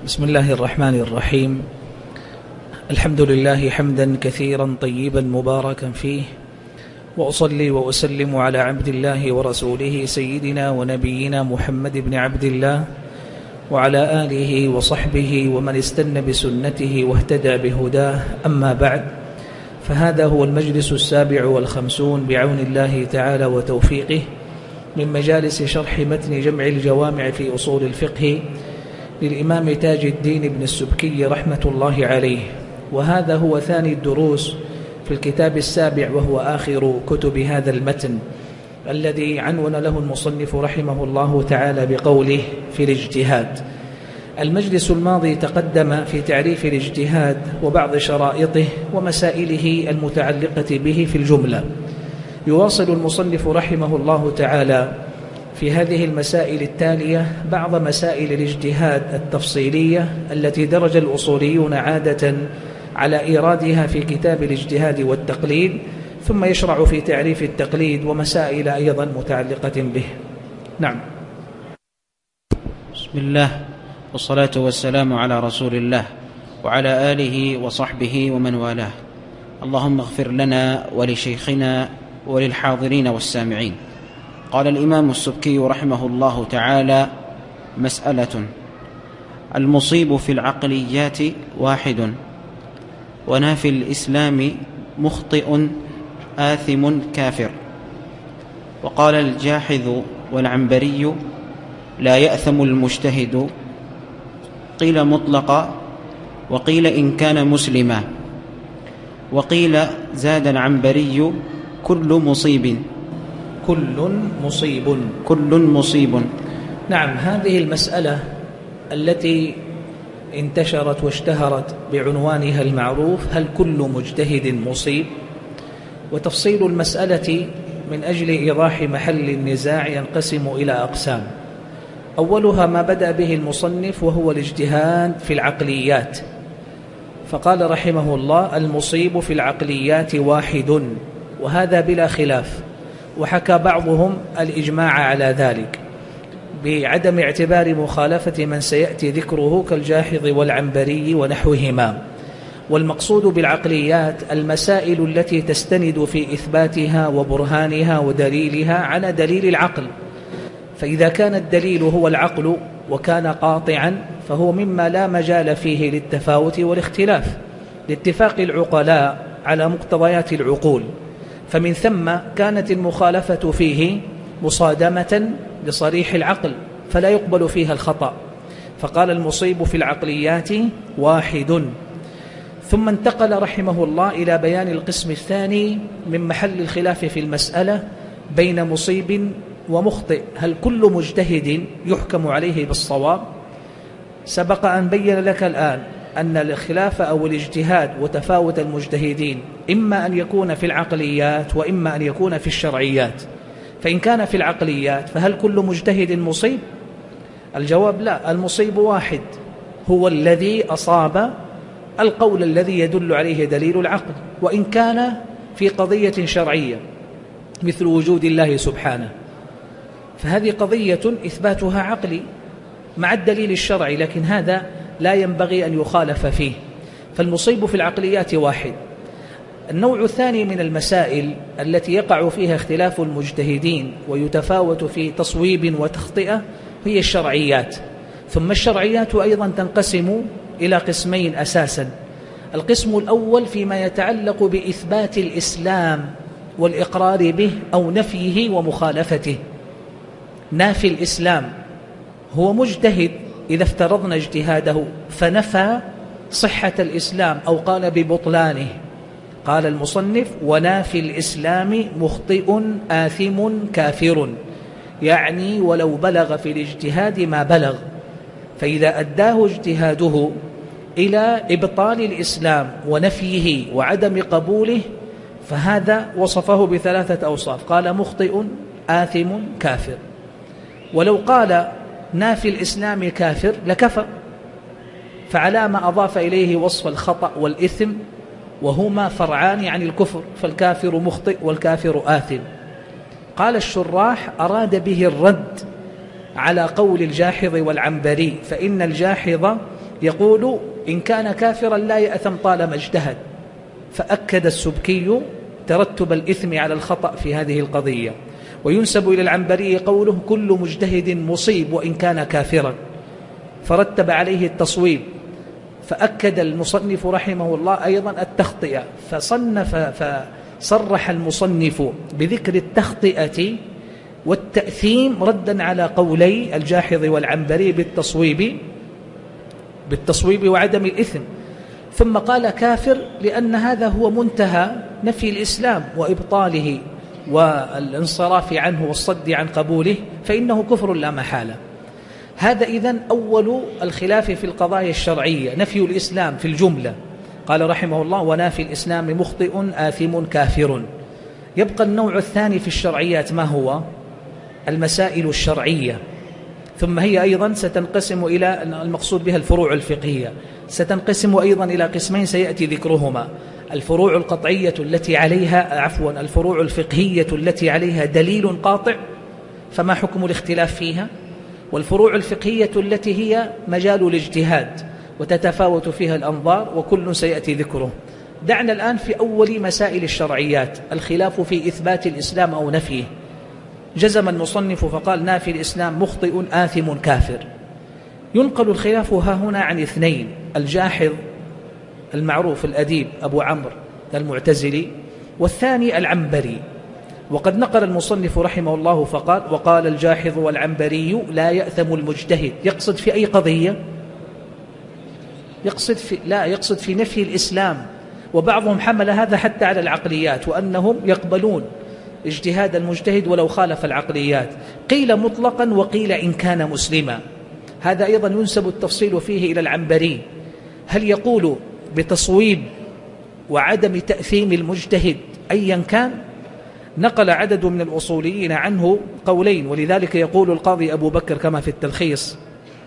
بسم الله الرحمن الرحيم. الحمد لله حمدا كثيرا طيبا مباركا فيه، وأصلي وأسلم على عبد الله ورسوله سيدنا ونبينا محمد بن عبد الله وعلى آله وصحبه ومن استنى بسنته واهتدى بهداه. أما بعد، فهذا هو المجلس 57 بعون الله تعالى وتوفيقه من مجالس شرح متن جمع الجوامع في أصول الفقه للإمام تاج الدين بن السبكي رحمة الله عليه، وهذا هو ثاني الدروس في الكتاب السابع، وهو آخر كتب هذا المتن الذي عنون له المصنف رحمه الله تعالى بقوله في الاجتهاد. المجلس الماضي تقدم في تعريف الاجتهاد وبعض شرائطه ومسائله المتعلقة به في الجملة. يواصل المصنف رحمه الله تعالى في هذه المسائل التالية بعض مسائل الاجتهاد التفصيلية التي درج الأصوليون عادة على إيرادها في كتاب الاجتهاد والتقليد، ثم يشرع في تعريف التقليد ومسائل أيضا متعلقة به. نعم. بسم الله والصلاة والسلام على رسول الله وعلى آله وصحبه ومن والاه. اللهم اغفر لنا ولشيخنا وللحاضرين والسامعين. قال الإمام السبكي رحمه الله تعالى: مسألة: المصيب في العقليات واحد، ونافي الإسلام مخطئ آثم كافر. وقال الجاحظ والعنبري: لا يأثم المجتهد. قيل مطلقا، وقيل إن كان مسلما. وقيل زاد العنبري: كل مصيب. كل مصيب. نعم، هذه المسألة التي انتشرت واشتهرت بعنوانها المعروف: هل كل مجتهد مصيب؟ وتفصيل المسألة من أجل إيضاح محل النزاع ينقسم إلى أقسام. أولها ما بدأ به المصنف، وهو الاجتهاد في العقليات، فقال رحمه الله: المصيب في العقليات واحد، وهذا بلا خلاف، وحكى بعضهم الإجماع على ذلك بعدم اعتبار مخالفة من سيأتي ذكره كالجاحظ والعنبري ونحوهما. والمقصود بالعقليات المسائل التي تستند في إثباتها وبرهانها ودليلها على دليل العقل، فإذا كان الدليل هو العقل وكان قاطعا فهو مما لا مجال فيه للتفاوت والاختلاف لاتفاق العقلاء على مقتضيات العقول، فمن ثم كانت المخالفة فيه مصادمة لصريح العقل فلا يقبل فيها الخطأ. فقال: المصيب في العقليات واحد. ثم انتقل رحمه الله إلى بيان القسم الثاني من محل الخلاف في المسألة بين مصيب ومخطئ: هل كل مجتهد يحكم عليه بالصواب؟ سبق أن بين لك الآن أن الخلاف أو الاجتهاد وتفاوت المجتهدين إما أن يكون في العقليات وإما أن يكون في الشرعيات. فإن كان في العقليات فهل كل مجتهد مصيب؟ الجواب: لا، المصيب واحد، هو الذي أصاب القول الذي يدل عليه دليل العقل، وإن كان في قضية شرعية مثل وجود الله سبحانه، فهذه قضية إثباتها عقلي مع الدليل الشرعي، لكن هذا لا ينبغي أن يخالف فيه. فالمصيب في العقليات واحد. النوع الثاني من المسائل التي يقع فيها اختلاف المجتهدين ويتفاوت في تصويب وتخطئة هي الشرعيات. ثم الشرعيات أيضا تنقسم إلى قسمين أساسا. القسم الأول فيما يتعلق بإثبات الإسلام والإقرار به أو نفيه ومخالفته. نافي الإسلام هو مجتهد إذا افترضنا اجتهاده فنفى صحة الإسلام أو قال ببطلانه. قال المصنف: ونافي الإسلام مخطئ آثم كافر، يعني ولو بلغ في الاجتهاد ما بلغ. فإذا أداه اجتهاده إلى إبطال الإسلام ونفيه وعدم قبوله فهذا وصفه بثلاثة أوصاف، قال: مخطئ آثم كافر. ولو قال نافي الإسلام كافر لكفر، فعلى ما أضاف إليه وصف الخطأ والإثم، وهما فرعان عن الكفر، فالكافر مخطئ والكافر آثم. قال الشراح: أراد به الرد على قول الجاحظ والعنبري، فإن الجاحظ يقول إن كان كافرا لا يأثم طالما اجتهد، فأكد السبكي ترتب الإثم على الخطأ في هذه القضية. وينسب إلى العنبري قوله كل مجتهد مصيب وإن كان كافرا، فرتب عليه التصويب. فأكد المصنف رحمه الله أيضا التخطئة، فصرح المصنف بذكر التخطئة والتأثيم ردا على قولي الجاحظ والعنبري بالتصويب وعدم الإثم. ثم قال كافر لأن هذا هو منتهى نفي الإسلام وإبطاله والانصراف عنه والصد عن قبوله، فإنه كفر لا محالة. هذا إذن أول الخلاف في القضايا الشرعية، نفي الإسلام في الجملة. قال رحمه الله ونافي الإسلام مخطئ آثم كافر. يبقى النوع الثاني في الشرعيات، ما هو؟ المسائل الشرعية. ثم هي أيضا ستنقسم إلى المقصود بها الفروع الفقهية، ستنقسم أيضا إلى قسمين سيأتي ذكرهما: الفروع القطعية التي عليها الفروع الفقهية التي عليها دليل قاطع فما حكم الاختلاف فيها، والفروع الفقهية التي هي مجال الاجتهاد وتتفاوت فيها الأنظار، وكل سيأتي ذكره. دعنا الآن في أول مسائل الشرعيات، الخلاف في إثبات الإسلام أو نفيه. جزم المصنف فقال نافي الإسلام مخطئ آثم كافر. ينقل الخلاف ها هنا عن اثنين: الجاحظ المعروف الأديب أبو عمرو المعتزلي، والثاني العنبري. وقد نقل المصنف رحمه الله فقال وقال الجاحظ والعنبري لا يأثم المجتهد. يقصد في أي قضية؟ يقصد في نفي الإسلام. وبعضهم حمل هذا حتى على العقليات، وأنهم يقبلون اجتهاد المجتهد ولو خالف العقليات. قيل مطلقا وقيل إن كان مسلما. هذا أيضا ينسب التفصيل فيه إلى العنبري، هل يقول بتصويب وعدم تأثيم المجتهد أيا كان؟ نقل عدد من الأصوليين عنه قولين، ولذلك يقول القاضي أبو بكر كما في التلخيص: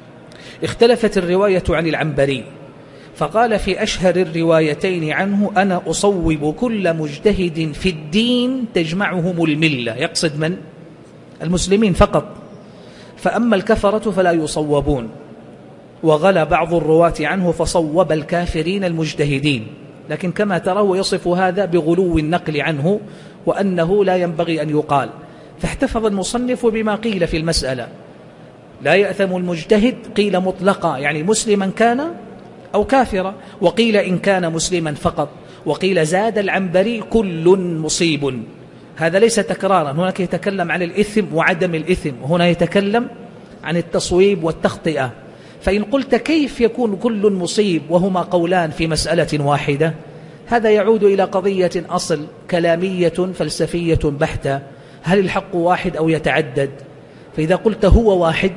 اختلفت الرواية عن العنبري، فقال في أشهر الروايتين عنه أنا أصوب كل مجتهد في الدين تجمعهم الملة. يقصد من؟ المسلمين فقط. فأما الكفرة فلا يصوبون. وغلى بعض الرواة عنه فصوب الكافرين المجتهدين، لكن كما ترى يصف هذا بغلو النقل عنه وأنه لا ينبغي أن يقال. فاحتفظ المصنف بما قيل في المسألة: لا يأثم المجتهد قيل مطلقا، يعني مسلما كان أو كافرا، وقيل إن كان مسلما فقط، وقيل زاد العنبري كل مصيب. هذا ليس تكرارا، هناك يتكلم عن الإثم وعدم الإثم، وهنا يتكلم عن التصويب والتخطئة. فإن قلت كيف يكون كل مصيب وهما قولان في مسألة واحدة؟ هذا يعود إلى قضية أصل كلامية فلسفية بحتة: هل الحق واحد أو يتعدد؟ فإذا قلت هو واحد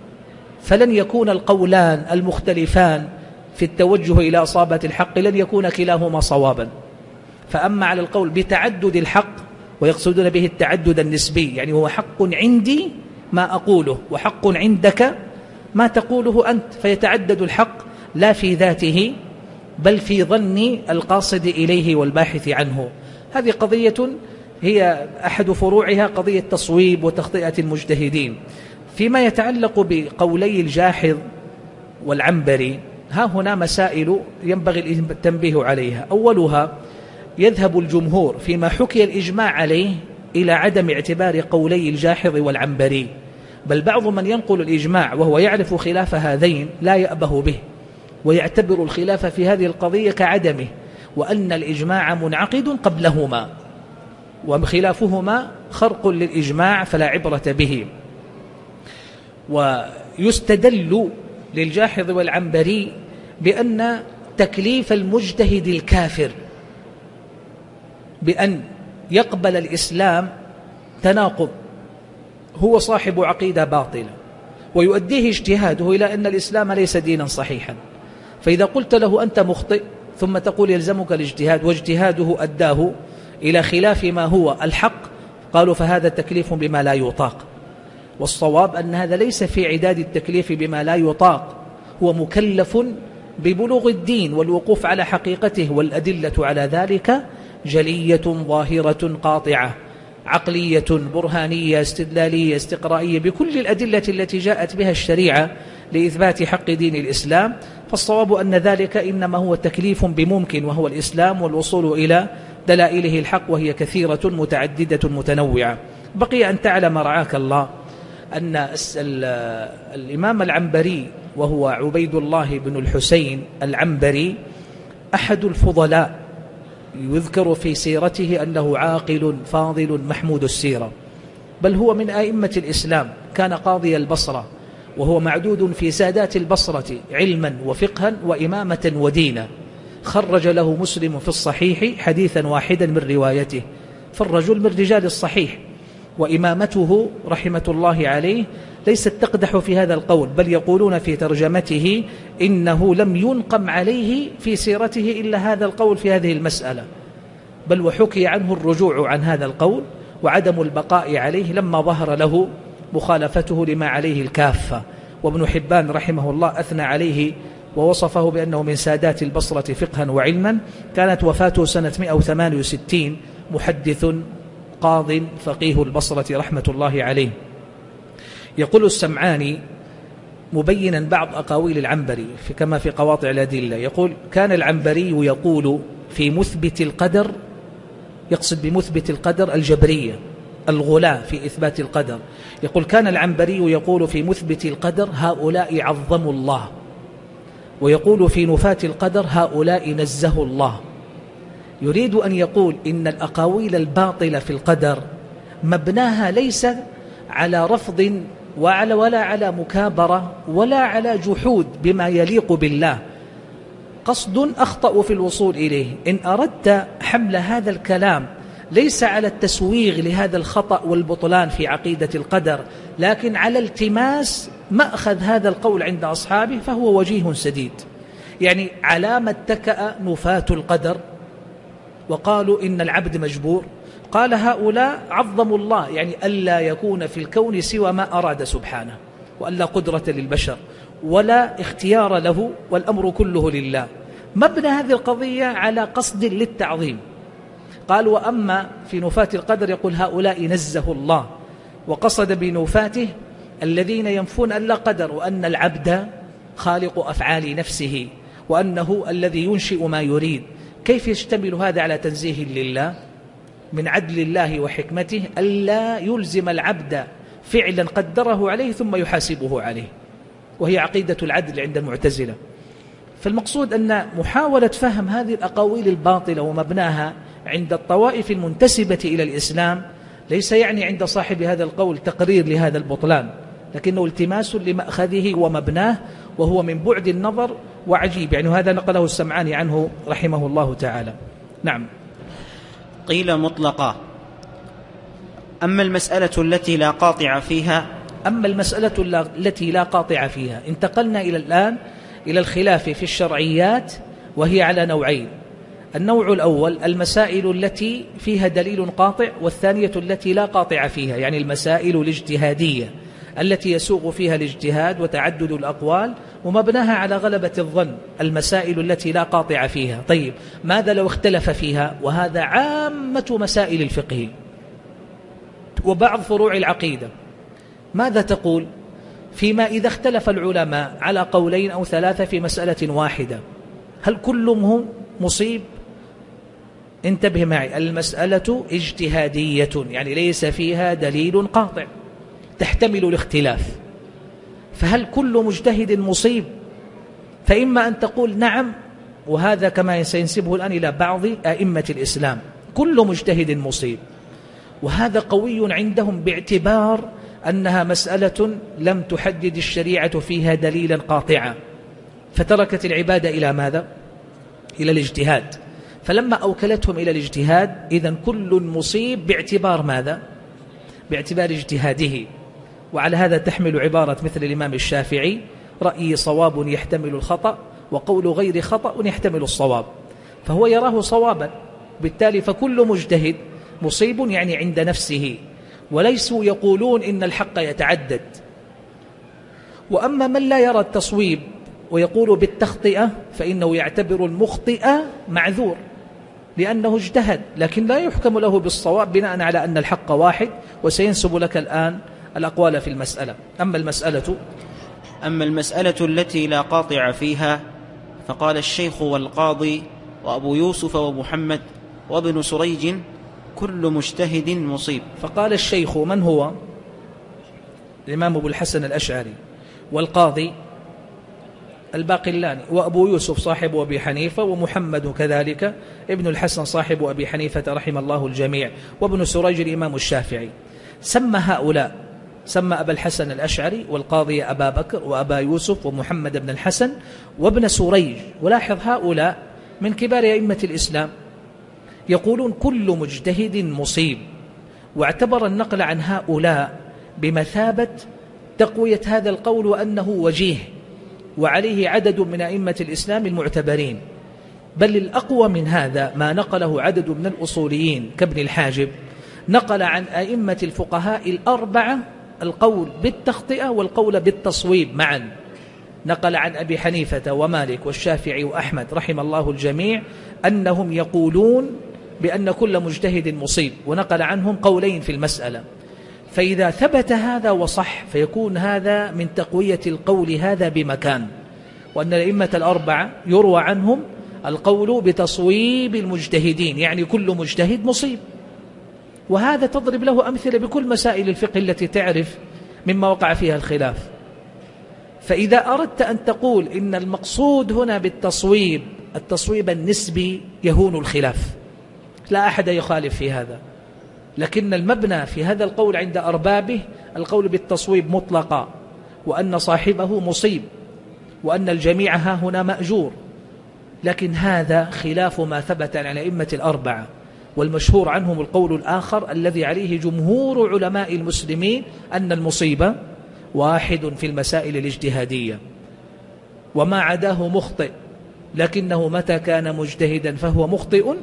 فلن يكون القولان المختلفان في التوجه إلى إصابة الحق لن يكون كلاهما صوابا. فأما على القول بتعدد الحق، ويقصدون به التعدد النسبي، يعني هو حق عندي ما أقوله وحق عندك ما تقوله أنت، فيتعدد الحق لا في ذاته بل في ظن القاصد إليه والباحث عنه. هذه قضية هي أحد فروعها قضية تصويب وتخطئة المجتهدين. فيما يتعلق بقولي الجاحظ والعنبري، ها هنا مسائل ينبغي التنبيه عليها. أولها: يذهب الجمهور فيما حكي الإجماع عليه إلى عدم اعتبار قولي الجاحظ والعنبري، بل بعض من ينقل الإجماع وهو يعرف خلاف هذين لا يأبه به، ويعتبر الخلاف في هذه القضية كعدمه، وأن الإجماع منعقد قبلهما وخلافهما خرق للإجماع فلا عبرة به. ويستدل للجاحظ والعنبري بأن تكليف المجتهد الكافر بأن يقبل الإسلام تناقض، هو صاحب عقيدة باطلة ويؤديه اجتهاده إلى أن الإسلام ليس دينا صحيحا. فإذا قلت له أنت مخطئ ثم تقول يلزمك الاجتهاد واجتهاده أداه إلى خلاف ما هو الحق، قالوا فهذا تكليف بما لا يطاق. والصواب أن هذا ليس في عداد التكليف بما لا يطاق، هو مكلف ببلوغ الدين والوقوف على حقيقته، والأدلة على ذلك جلية ظاهرة قاطعة، عقلية برهانية استدلالية استقرائية، بكل الأدلة التي جاءت بها الشريعة لإثبات حق دين الإسلام، فالصواب أن ذلك إنما هو تكليف بممكن وهو الإسلام والوصول إلى دلائله الحق، وهي كثيرة متعددة متنوعة. بقي أن تعلم رعاك الله أن الإمام العنبري، وهو عبيد الله بن الحسين العنبري، أحد الفضلاء، يذكر في سيرته أنه عاقل فاضل محمود السيرة، بل هو من أئمة الإسلام، كان قاضي البصرة، وهو معدود في سادات البصرة علما وفقها وإمامة ودينا. خرج له مسلم في الصحيح حديثا واحدا من روايته، فالرجل من رجال الصحيح، وإمامته رحمة الله عليه ليست تقدح في هذا القول، بل يقولون في ترجمته إنه لم ينقم عليه في سيرته إلا هذا القول في هذه المسألة، بل وحكي عنه الرجوع عن هذا القول وعدم البقاء عليه لما ظهر له مخالفته لما عليه الكافة. وابن حبان رحمه الله أثنى عليه ووصفه بأنه من سادات البصرة فقها وعلما. كانت وفاته سنة 168، محدث قاض فقيه البصرة رحمة الله عليه. يقول السمعاني مبينا بعض أقاويل العنبري كما في قواطع الأدلة، يقول: كان العنبري يقول في مثبت القدر، يقصد بمثبت القدر الجبرية الغلاة في إثبات القدر، يقول: كان العنبري يقول في مثبت القدر هؤلاء عظموا الله، ويقول في نفاة القدر هؤلاء نزهوا الله. يريد أن يقول إن الأقاويل الباطلة في القدر مبناها ليس على رفض ولا على مكابرة ولا على جحود بما يليق بالله، قصد أخطأ في الوصول إليه. إن أردت حمل هذا الكلام ليس على التسويغ لهذا الخطأ والبطلان في عقيدة القدر، لكن على التماس مأخذ هذا القول عند أصحابه، فهو وجيه سديد. يعني علامة اتكأ نفاة القدر وقالوا إن العبد مجبور، قال هؤلاء عظموا الله، يعني ألا يكون في الكون سوى ما أراد سبحانه، وألا قدرة للبشر ولا اختيار له، والأمر كله لله. مبنى هذه القضية على قصد للتعظيم. قال: وأما في نفاة القدر يقول هؤلاء نزه الله، وقصد بنفاته الذين ينفون أن لا قدر، وأن العبد خالق أفعال نفسه، وأنه الذي ينشئ ما يريد. كيف يشتمل هذا على تنزيه لله؟ من عدل الله وحكمته ألا يلزم العبد فعلا قدره عليه ثم يحاسبه عليه، وهي عقيدة العدل عند المعتزلة. فالمقصود أن محاولة فهم هذه الأقاويل الباطلة ومبناها عند الطوائف المنتسبة إلى الإسلام ليس يعني عند صاحب هذا القول تقرير لهذا البطلان، لكنه التماس لمأخذه ومبناه، وهو من بعد النظر وعجيب. يعني هذا نقله السمعاني عنه رحمه الله تعالى. نعم. قيل مطلقا. أما المسألة التي لا قاطع فيها، أما المسألة التي لا قاطع فيها، انتقلنا إلى الآن إلى الخلاف في الشرعيات، وهي على نوعين: النوع الأول المسائل التي فيها دليل قاطع، والثانية التي لا قاطع فيها، يعني المسائل الاجتهادية التي يسوغ فيها الاجتهاد وتعدد الأقوال ومبناها على غلبة الظن، المسائل التي لا قاطع فيها. طيب، ماذا لو اختلف فيها؟ وهذا عامة مسائل الفقه وبعض فروع العقيدة. ماذا تقول فيما إذا اختلف العلماء على قولين أو ثلاثة في مسألة واحدة؟ هل كلهم مصيب؟ انتبه معي، المسألة اجتهادية، يعني ليس فيها دليل قاطع، تحتمل الاختلاف، فهل كل مجتهد مصيب؟ فإما أن تقول نعم، وهذا كما سينسبه الآن إلى بعض أئمة الإسلام، كل مجتهد مصيب، وهذا قوي عندهم باعتبار أنها مسألة لم تحدد الشريعة فيها دليلا قاطعا، فتركت العبادة إلى ماذا؟ إلى الاجتهاد. فلما أوكلتهم إلى الاجتهاد، إذن كل مصيب باعتبار ماذا؟ باعتبار اجتهاده. وعلى هذا تحمل عبارة مثل الإمام الشافعي: رأيي صواب يحتمل الخطأ، وقول غير خطأ يحتمل الصواب. فهو يراه صوابا، بالتالي فكل مجتهد مصيب يعني عند نفسه، وليسوا يقولون إن الحق يتعدد. وأما من لا يرى التصويب ويقول بالتخطئة، فإنه يعتبر المخطئ معذور لأنه اجتهد، لكن لا يحكم له بالصواب بناء على أن الحق واحد. وسينسب لك الآن الأقوال في المسألة. أما المسألة أما المسألة التي لا قاطع فيها فقال الشيخ والقاضي وأبو يوسف ومحمد وابن سريج كل مجتهد مصيب. فقال الشيخ من هو؟ الإمام أبو الحسن الأشعري، والقاضي الباقلاني، وأبو يوسف صاحب أبي حنيفة، ومحمد كذلك ابن الحسن صاحب أبي حنيفة رحم الله الجميع، وابن سريج الإمام الشافعي. سمى هؤلاء، سمى أبا الحسن الأشعري والقاضي أبا بكر وأبا يوسف ومحمد بن الحسن وابن سريج. ولاحظ هؤلاء من كبار أئمة الإسلام يقولون كل مجتهد مصيب، واعتبر النقل عن هؤلاء بمثابة تقوية هذا القول وأنه وجيه، وعليه عدد من أئمة الإسلام المعتبرين. بل الأقوى من هذا ما نقله عدد من الأصوليين كابن الحاجب، نقل عن أئمة الفقهاء الأربعة القول بالتخطئة والقول بالتصويب معا. نقل عن أبي حنيفة ومالك والشافعي وأحمد رحم الله الجميع أنهم يقولون بأن كل مجتهد مصيب، ونقل عنهم قولين في المسألة. فإذا ثبت هذا وصح فيكون هذا من تقوية القول هذا بمكان، وأن الأئمة الأربعة يروى عنهم القول بتصويب المجتهدين، يعني كل مجتهد مصيب. وهذا تضرب له أمثلة بكل مسائل الفقه التي تعرف مما وقع فيها الخلاف. فإذا أردت أن تقول إن المقصود هنا بالتصويب التصويب النسبي يهون الخلاف، لا أحد يخالف في هذا، لكن المبنى في هذا القول عند أربابه القول بالتصويب مطلقا، وأن صاحبه مصيب، وأن الجميع ها هنا مأجور. لكن هذا خلاف ما ثبت عن أئمة الأربعة، والمشهور عنهم القول الآخر الذي عليه جمهور علماء المسلمين أن المصيبة واحد في المسائل الاجتهادية، وما عداه مخطئ، لكنه متى كان مجتهدا فهو مخطئ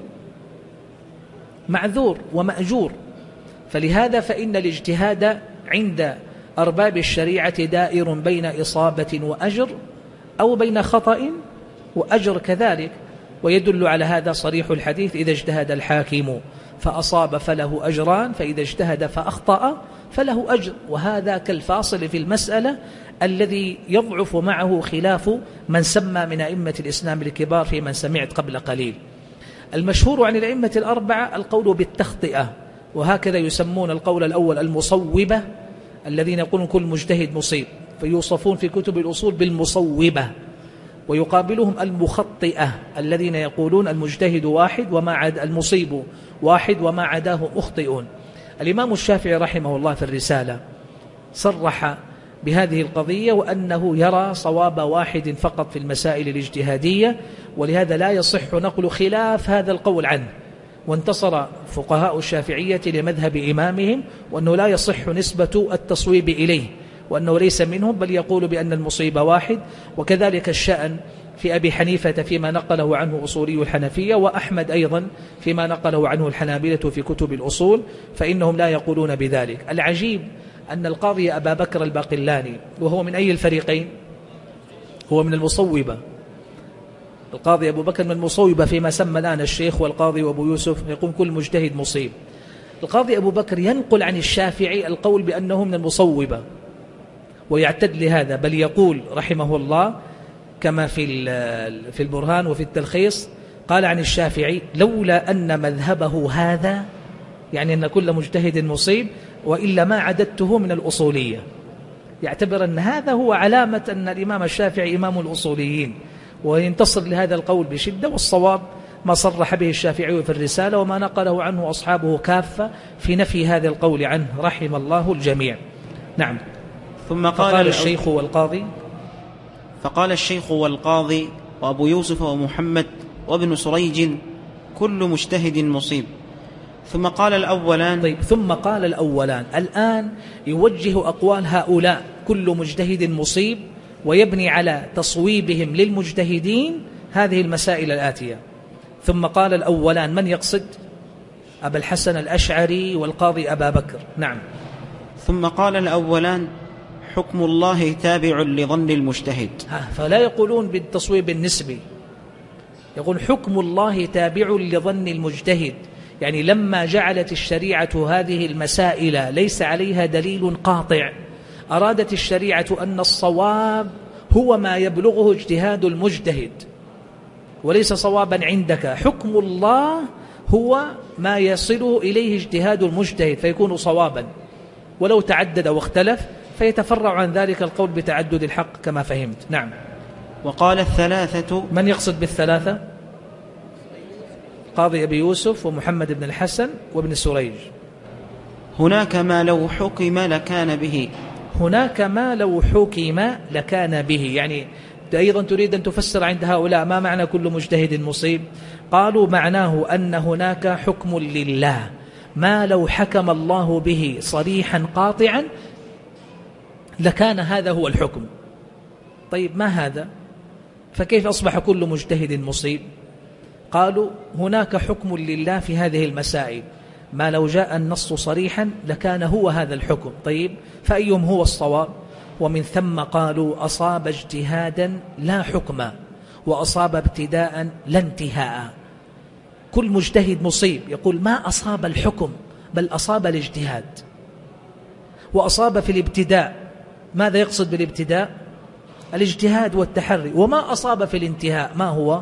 معذور ومأجور. فلهذا فإن الاجتهاد عند أرباب الشريعة دائر بين إصابة وأجر، أو بين خطأ وأجر كذلك. ويدل على هذا صريح الحديث: إذا اجتهد الحاكم فأصاب فله أجران، فإذا اجتهد فأخطأ فله أجر. وهذا كالفاصل في المسألة الذي يضعف معه خلاف من سمى من أئمة الإسلام الكبار في من سمعت قبل قليل. المشهور عن الأئمة الأربعة القول بالتخطئة، وهكذا يسمون القول الأول المصوبة، الذين يقولون كل مجتهد مصيب، فيوصفون في كتب الأصول بالمصوبة. ويقابلهم المخطئة الذين يقولون المجتهد واحد وما عدا المصيب واحد وما عداه مخطئون. الإمام الشافعي رحمه الله في الرسالة صرح بهذه القضية، وأنه يرى صواب واحد فقط في المسائل الاجتهادية، ولهذا لا يصح نقل خلاف هذا القول عنه. وانتصر فقهاء الشافعية لمذهب إمامهم، وأنه لا يصح نسبة التصويب إليه، وأنه ليس منهم، بل يقول بأن المصيب واحد. وكذلك الشأن في أبي حنيفة فيما نقله عنه أصولي الحنفية، وأحمد أيضا فيما نقله عنه الحنابلة في كتب الأصول، فإنهم لا يقولون بذلك. العجيب أن القاضي أبا بكر الباقلاني، وهو من أي الفريقين؟ هو من المصوبة. القاضي أبو بكر من المصوبة فيما سمى الآن الشيخ والقاضي وأبو يوسف، يقول كل مجتهد مصيب. القاضي أبو بكر ينقل عن الشافعي القول بأنه من المصوبة، ويعتد لهذا، بل يقول رحمه الله كما في البرهان وفي التلخيص، قال عن الشافعي: لولا أن مذهبه هذا، يعني أن كل مجتهد مصيب، وإلا ما عددته من الأصولية. يعتبر أن هذا هو علامة أن الإمام الشافعي إمام الأصوليين، وينتصر لهذا القول بشدة. والصواب ما صرح به الشافعي في الرسالة، وما نقله عنه أصحابه كافة في نفي هذا القول عنه رحم الله الجميع. نعم. ثم فقال الشيخ والقاضي، فقال الشيخ والقاضي وأبو يوسف ومحمد وابن سريج كل مجتهد مصيب. ثم قال الأولان. طيب، ثم قال الأولان. الآن يوجه أقوال هؤلاء كل مجتهد مصيب، ويبني على تصويبهم للمجتهدين هذه المسائل الآتية. ثم قال الأولان، من يقصد؟ أبا الحسن الأشعري والقاضي أبا بكر. نعم. ثم قال الأولان: حكم الله تابع لظن المجتهد. فلا يقولون بالتصويب النسبي، يقول حكم الله تابع لظن المجتهد، يعني لما جعلت الشريعة هذه المسائل ليس عليها دليل قاطع، أرادت الشريعة أن الصواب هو ما يبلغه اجتهاد المجتهد وليس صوابا عندك. حكم الله هو ما يصله إليه اجتهاد المجتهد فيكون صوابا، ولو تعدد واختلف فيتفرع عن ذلك القول بتعدد الحق كما فهمت. نعم. وقال الثلاثة. من يقصد بالثلاثة؟ قاضي أبي يوسف ومحمد بن الحسن وابن سريج. هناك ما لو حكم لكان به. هناك ما لو حكم لكان به، يعني أيضا تريد أن تفسر عند هؤلاء ما معنى كل مجتهد مصيب؟ قالوا معناه أن هناك حكم لله ما لو حكم الله به صريحا قاطعا لكان هذا هو الحكم. طيب ما هذا؟ فكيف أصبح كل مجتهد مصيب؟ قالوا هناك حكم لله في هذه المسائل ما لو جاء النص صريحا لكان هو هذا الحكم. طيب فأيهم هو الصواب؟ ومن ثم قالوا أصاب اجتهادا لا حكما وأصاب ابتداء لا انتهاء. كل مجتهد مصيب، يقول ما أصاب الحكم بل أصاب الاجتهاد، وأصاب في الابتداء. ماذا يقصد بالابتداء؟ الاجتهاد والتحري. وما أصاب في الانتهاء ما هو؟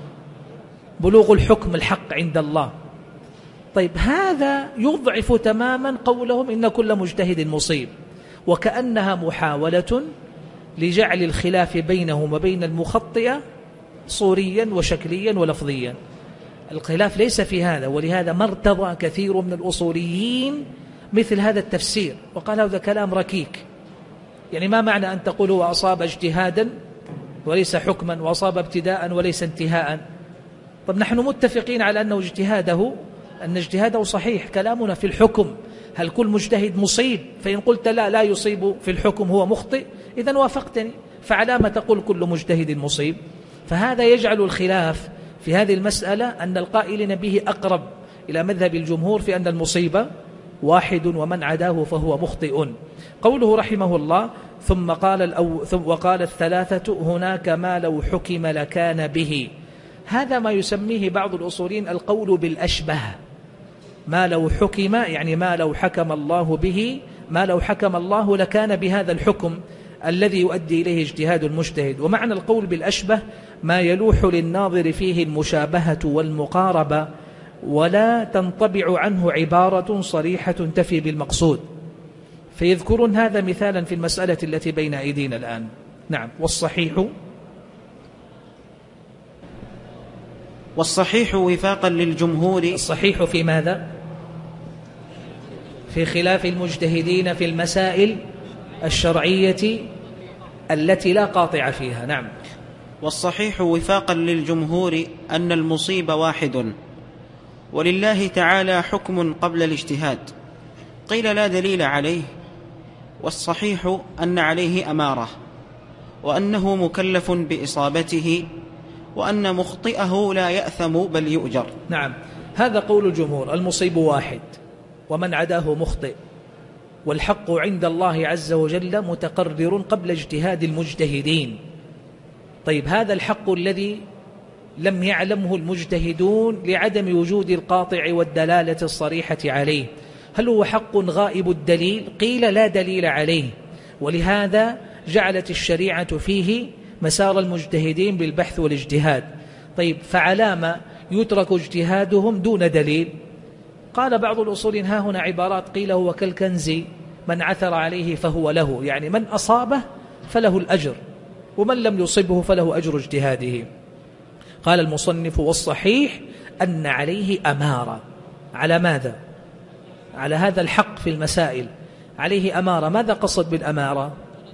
بلوغ الحكم الحق عند الله. طيب هذا يضعف تماما قولهم إن كل مجتهد مصيب، وكأنها محاولة لجعل الخلاف بينهم وبين المخطئة صوريا وشكليا ولفظيا. الخلاف ليس في هذا، ولهذا ما ارتضى كثير من الأصوليين مثل هذا التفسير وقال هذا كلام ركيك. يعني ما معنى أن تقول هو أصاب اجتهادا وليس حكما وأصاب ابتداء وليس انتهاء؟ طب نحن متفقين على أن اجتهاده صحيح. كلامنا في الحكم هل كل مجتهد مصيب؟ فإن قلت لا يصيب في الحكم هو مخطئ إذن وافقتني، فعلى ما تقول كل مجتهد مصيب؟ فهذا يجعل الخلاف في هذه المسألة أن القائلين به أقرب إلى مذهب الجمهور في أن المصيبة واحد ومن عداه فهو مخطئ. قوله رحمه الله وقال الثلاثة هناك ما لو حكم لكان به، هذا ما يسميه بعض الأصولين القول بالأشبه. ما لو حكم يعني ما لو حكم الله به، ما لو حكم الله لكان بهذا الحكم الذي يؤدي إليه اجتهاد المجتهد. ومعنى القول بالأشبه ما يلوح للناظر فيه المشابهة والمقاربة ولا تنطبع عنه عبارة صريحة تفي بالمقصود. فيذكرون هذا مثالا في المسألة التي بين أيدينا الآن. نعم. والصحيح وفاقا للجمهور. الصحيح في ماذا؟ في خلاف المجتهدين في المسائل الشرعية التي لا قاطع فيها. نعم. والصحيح وفاقا للجمهور أن المصيب واحد، ولله تعالى حكم قبل الاجتهاد. قيل لا دليل عليه، والصحيح أن عليه أمارة، وأنه مكلف بإصابته، وأن مخطئه لا يأثم بل يؤجر. نعم، هذا قول الجمهور، المصيب واحد ومن عداه مخطئ، والحق عند الله عز وجل متقرر قبل اجتهاد المجتهدين. طيب هذا الحق الذي لم يعلمه المجتهدون لعدم وجود القاطع والدلالة الصريحة عليه، هل هو حق غائب الدليل؟ قيل لا دليل عليه، ولهذا جعلت الشريعة فيه مسار المجتهدين بالبحث والاجتهاد. طيب فعلام يترك اجتهادهم دون دليل؟ قال بعض الأصولين ها هنا عبارات، قيل هو كالكنز من عثر عليه فهو له، يعني من أصابه فله الأجر، ومن لم يصبه فله أجر اجتهاده. قال المصنف والصحيح أن عليه أمارة. على ماذا؟ على هذا الحق في المسائل عليه أمارة. ماذا قصد بالأمارة؟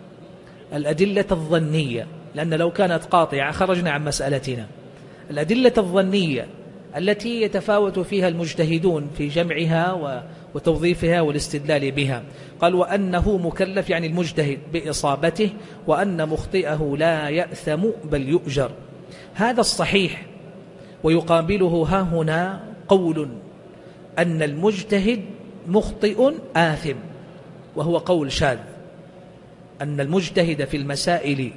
الأدلة الظنية، لأن لو كانت قاطعة خرجنا عن مسألتنا. الأدلة الظنية التي يتفاوت فيها المجتهدون في جمعها وتوظيفها والاستدلال بها. قال وأنه مكلف يعني المجتهد بإصابته، وأن مخطئه لا يأثم بل يؤجر. هذا الصحيح. ويقابله ها هنا قول أن المجتهد مخطئ آثم، وهو قول شاذ، أن المجتهد في المسائل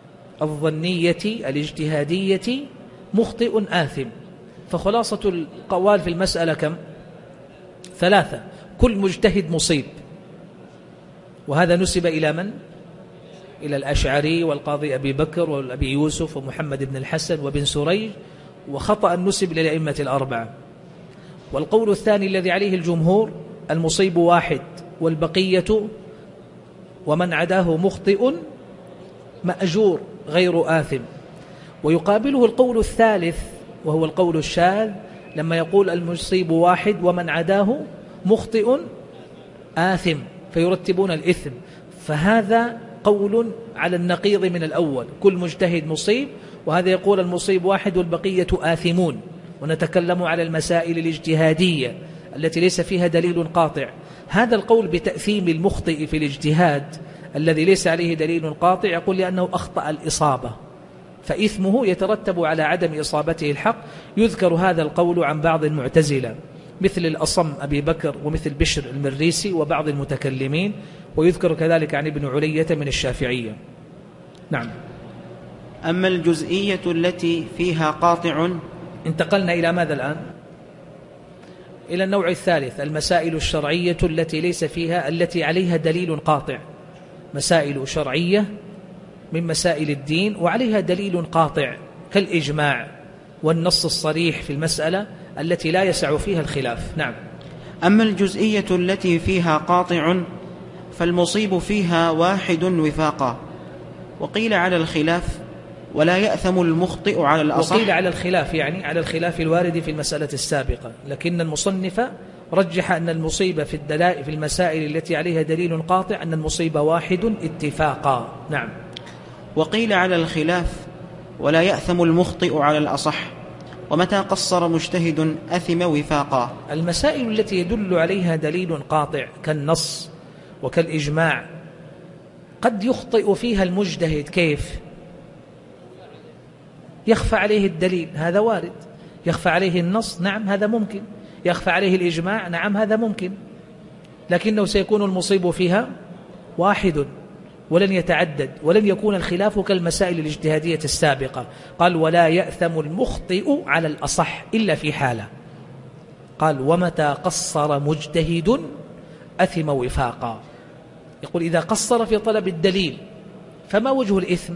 الظنية الاجتهادية مخطئ آثم. فخلاصة القوال في المسألة كم؟ 3. كل مجتهد مصيب، وهذا نسب إلى من؟ إلى الأشعري والقاضي أبي بكر والأبي يوسف ومحمد بن الحسن وبن سريج، وخطأ نسب للأئمة الأربعة. والقول الثاني الذي عليه الجمهور المصيب واحد والبقية ومن عداه مخطئ مأجور غير آثم. ويقابله القول الثالث وهو القول الشاذ لما يقول المصيب واحد ومن عداه مخطئ آثم، فيرتبون الإثم. فهذا قول على النقيض من الأول، كل مجتهد مصيب، وهذا يقول المصيب واحد والبقية آثمون. ونتكلم على المسائل الاجتهادية التي ليس فيها دليل قاطع. هذا القول بتأثيم المخطئ في الاجتهاد الذي ليس عليه دليل قاطع يقول لأنه أخطأ الإصابة، فإثمه يترتب على عدم إصابته الحق. يذكر هذا القول عن بعض المعتزلة مثل الأصم أبي بكر ومثل بشر المريسي وبعض المتكلمين، ويذكر كذلك عن ابن علية من الشافعية. نعم. أما الجزئية التي فيها قاطع، انتقلنا إلى ماذا الآن؟ إلى النوع الثالث، المسائل الشرعية التي ليس فيها، التي عليها دليل قاطع، مسائل شرعية من مسائل الدين وعليها دليل قاطع كالإجماع والنص الصريح في المسألة التي لا يسع فيها الخلاف. نعم. أما الجزئية التي فيها قاطع فالمصيب فيها واحد وفاقا. وقيل على الخلاف ولا يأثم المخطئ على الأصح. وقيل على الخلاف يعني على الخلاف الوارد في المسألة السابقة، لكن المصنف رجح أن المصيب في الدلائل في المسائل التي عليها دليل قاطع أن المصيب واحد اتفاقا. نعم. وقيل على الخلاف ولا يأثم المخطئ على الأصح، ومتى قصر مجتهد أثم وفاقا. المسائل التي يدل عليها دليل قاطع كالنص وكالإجماع قد يخطئ فيها المجتهد. كيف؟ يخفى عليه الدليل، هذا وارد. يخفى عليه النص، نعم هذا ممكن. يخفى عليه الإجماع، نعم هذا ممكن. لكنه سيكون المصيب فيها واحد ولن يتعدد، ولن يكون الخلاف كالمسائل الاجتهادية السابقة. قال ولا يأثم المخطئ على الأصح إلا في حالة، قال ومتى قصر مجتهد أثم وفاقا. يقول إذا قصر في طلب الدليل فما وجه الإثم؟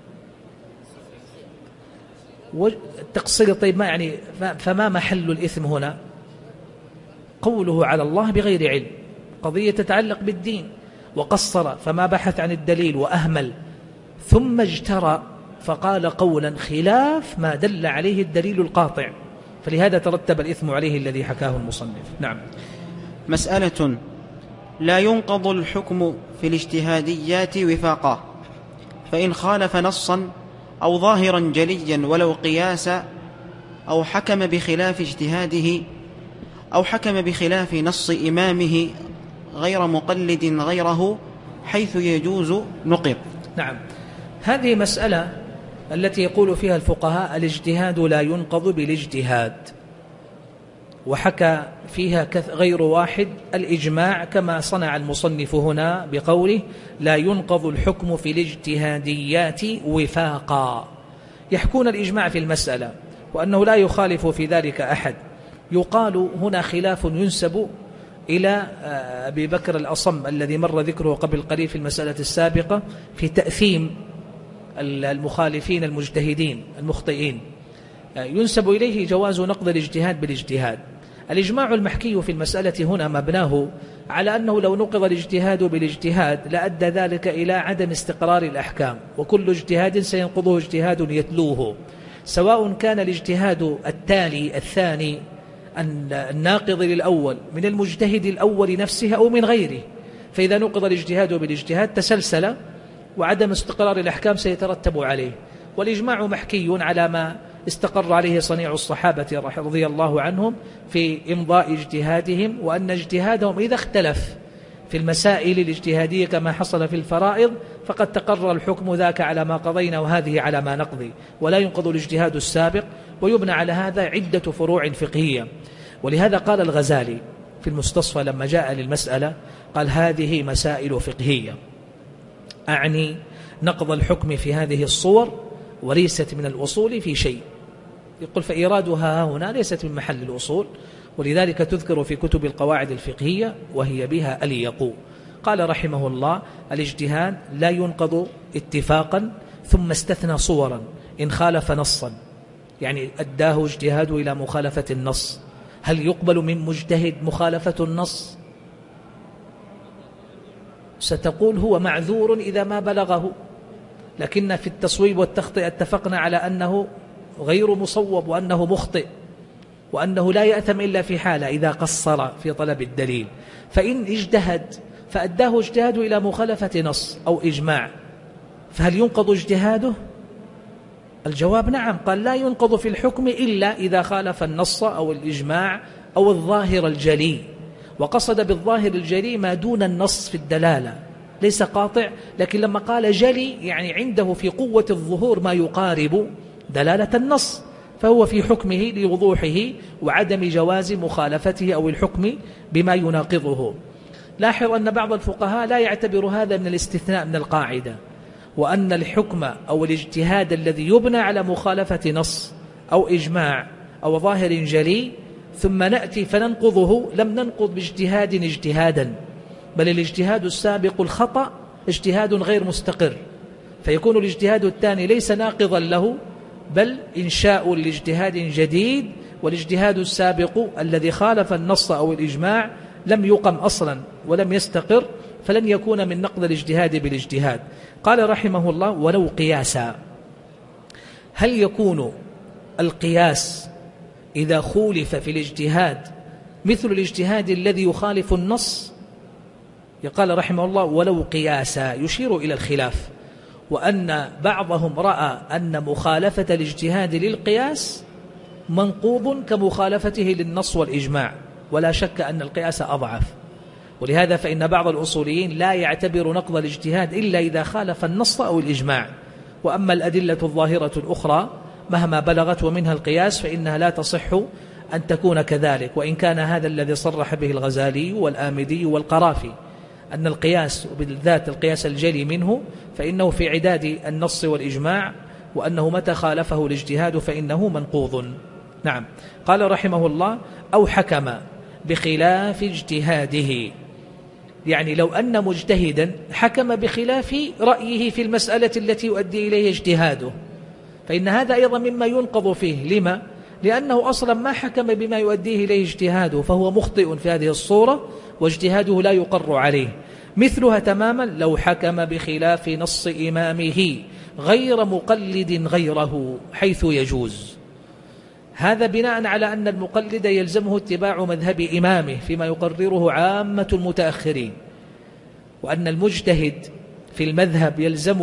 التقصير. طيب ما يعني فما محل الإثم هنا؟ قوله على الله بغير علم، قضية تتعلق بالدين، وقصر فما بحث عن الدليل وأهمل، ثم اجترى فقال قولا خلاف ما دل عليه الدليل القاطع، فلهذا ترتب الإثم عليه الذي حكاه المصنف. نعم. مسألة لا ينقض الحكم في الاجتهاديات وفاقا، فإن خالف نصا أو ظاهرا جليا ولو قياسا، أو حكم بخلاف اجتهاده، أو حكم بخلاف نص إمامه غير مقلد غيره حيث يجوز نقض. نعم. هذه مسألة التي يقول فيها الفقهاء الاجتهاد لا ينقض بالاجتهاد، وحكى فيها غير واحد الإجماع كما صنع المصنف هنا بقوله لا ينقض الحكم في الاجتهاديات وفاقا. يحكون الإجماع في المسألة وأنه لا يخالف في ذلك أحد. يقال هنا خلاف ينسب إلى أبي بكر الأصم الذي مر ذكره قبل قليل في المسألة السابقة في تأثيم المخالفين المجتهدين المخطئين، ينسب إليه جواز نقض الاجتهاد بالاجتهاد. الإجماع المحكي في المسألة هنا مبناه على أنه لو نقض الاجتهاد بالاجتهاد لأدى ذلك إلى عدم استقرار الأحكام، وكل اجتهاد سينقضه اجتهاد يتلوه، سواء كان الاجتهاد التالي الثاني الناقض للأول من المجتهد الأول نفسه أو من غيره. فإذا نقض الاجتهاد بالاجتهاد تسلسل وعدم استقرار الأحكام سيترتب عليه. والإجماع محكي على ما استقر عليه صنيع الصحابة رضي الله عنهم في إمضاء اجتهادهم، وأن اجتهادهم إذا اختلف في المسائل الاجتهادية كما حصل في الفرائض فقد تقرر الحكم ذاك على ما قضينا وهذه على ما نقضي، ولا ينقض الاجتهاد السابق. ويبنى على هذا عدة فروع فقهية. ولهذا قال الغزالي في المستصفى لما جاء للمسألة قال هذه مسائل فقهية، أعني نقض الحكم في هذه الصور وليست من الأصول في شيء. يقول فإيرادها هنا ليست من محل الأصول، ولذلك تذكر في كتب القواعد الفقهية وهي بها أليق. قال رحمه الله: الاجتهاد لا ينقض اتفاقا، ثم استثنى صورا إن خالف نصا، يعني أداه اجتهاده إلى مخالفة النص. هل يقبل من مجتهد مخالفة النص؟ ستقول هو معذور إذا ما بلغه، لكن في التصويب والتخطئة اتفقنا على أنه غير مصوب وأنه مخطئ، وأنه لا يأثم إلا في حالة إذا قصر في طلب الدليل. فإن اجتهد فأداه اجتهاده إلى مخالفة نص أو إجماع، فهل ينقض اجتهاده؟ الجواب نعم. قال: لا ينقض في الحكم إلا إذا خالف النص أو الإجماع أو الظاهر الجلي. وقصد بالظاهر الجلي ما دون النص في الدلالة، ليس قاطع، لكن لما قال جلي يعني عنده في قوة الظهور ما يقارب دلالة النص، فهو في حكمه لوضوحه وعدم جواز مخالفته أو الحكم بما يناقضه. لاحظ أن بعض الفقهاء لا يعتبر هذا من الاستثناء من القاعدة، وأن الحكم أو الاجتهاد الذي يبنى على مخالفة نص أو إجماع أو ظاهر جلي ثم نأتي فننقضه، لم ننقض باجتهاد اجتهادا، بل الاجتهاد السابق الخطأ اجتهاد غير مستقر، فيكون الاجتهاد الثاني ليس ناقضا له، بل إنشاء لاجتهاد جديد، والاجتهاد السابق الذي خالف النص أو الإجماع لم يقم أصلا ولم يستقر، فلن يكون من نقض الاجتهاد بالاجتهاد. قال رحمه الله: ولو قياسا. هل يكون القياس إذا خولف في الاجتهاد مثل الاجتهاد الذي يخالف النص؟ يقال رحمه الله: ولو قياسا، يشير إلى الخلاف، وأن بعضهم رأى أن مخالفة الاجتهاد للقياس منقوض كمخالفته للنص والإجماع، ولا شك أن القياس أضعف. ولهذا فإن بعض الأصوليين لا يعتبر نقض الاجتهاد إلا إذا خالف النص أو الإجماع، وأما الأدلة الظاهرة الأخرى مهما بلغت ومنها القياس فإنها لا تصح أن تكون كذلك، وإن كان هذا الذي صرح به الغزالي والآمدي والقرافي أن القياس وبالذات القياس الجلي منه فإنه في عداد النص والإجماع، وأنه متى خالفه الاجتهاد فإنه منقوض. نعم. قال رحمه الله: أو حكم بخلاف اجتهاده، يعني لو أن مجتهدا حكم بخلاف رأيه في المسألة التي يؤدي إليه اجتهاده، فإن هذا أيضا مما ينقض فيه. لما؟ لأنه أصلا ما حكم بما يؤديه إليه اجتهاده، فهو مخطئ في هذه الصورة واجتهاده لا يقر عليه. مثلها تماما لو حكم بخلاف نص إمامه غير مقلد غيره حيث يجوز. هذا بناء على أن المقلد يلزمه اتباع مذهب إمامه فيما يقرره عامة المتأخرين، وأن المجتهد في المذهب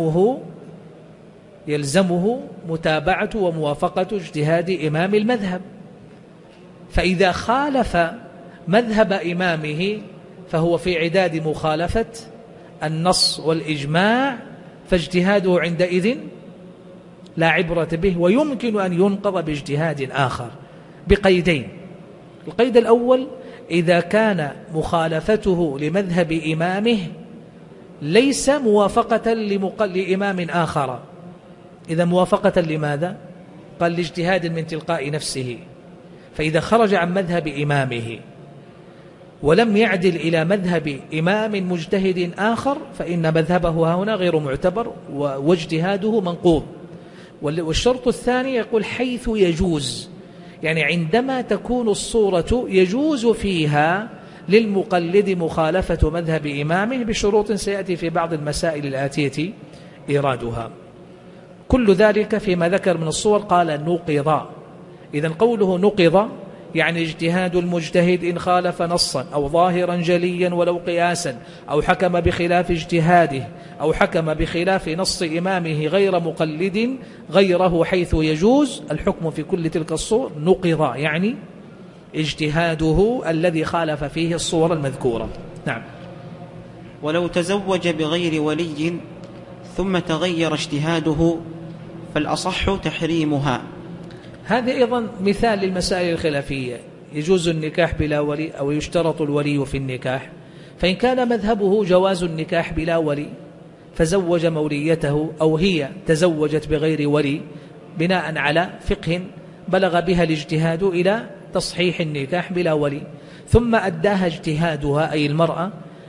يلزمه متابعة وموافقة اجتهاد إمام المذهب، فإذا خالف مذهب إمامه فهو في عداد مخالفة النص والإجماع، فاجتهاده عندئذ لا عبرة به، ويمكن أن ينقض باجتهاد آخر بقيدين. القيد الأول: إذا كان مخالفته لمذهب إمامه ليس موافقة لإمام آخر. إذا موافقة لماذا؟ قال لاجتهاد من تلقاء نفسه، فإذا خرج عن مذهب إمامه ولم يعدل إلى مذهب إمام مجتهد آخر فإن مذهبه هنا غير معتبر واجتهاده منقوض. والشرط الثاني يقول حيث يجوز، يعني عندما تكون الصورة يجوز فيها للمقلد مخالفة مذهب إمامه بشروط سيأتي في بعض المسائل الآتية إيرادها. كل ذلك فيما ذكر من الصور قال نقض. إذن قوله نقض يعني اجتهاد المجتهد إن خالف نصا أو ظاهرا جليا ولو قياسا، أو حكم بخلاف اجتهاده، أو حكم بخلاف نص إمامه غير مقلد غيره حيث يجوز، الحكم في كل تلك الصور نقض، يعني اجتهاده الذي خالف فيه الصور المذكورة. نعم. ولو تزوج بغير ولي ثم تغير اجتهاده فالأصح تحريمها. هذه أيضا مثال للمسائل الخلافية. يجوز النكاح بلا ولي أو يشترط الولي في النكاح، فإن كان مذهبه جواز النكاح بلا ولي فزوج موليته، أو هي تزوجت بغير ولي بناء على فقه بلغ بها الاجتهاد إلى تصحيح النكاح بلا ولي، ثم أداها اجتهادها أي المرأة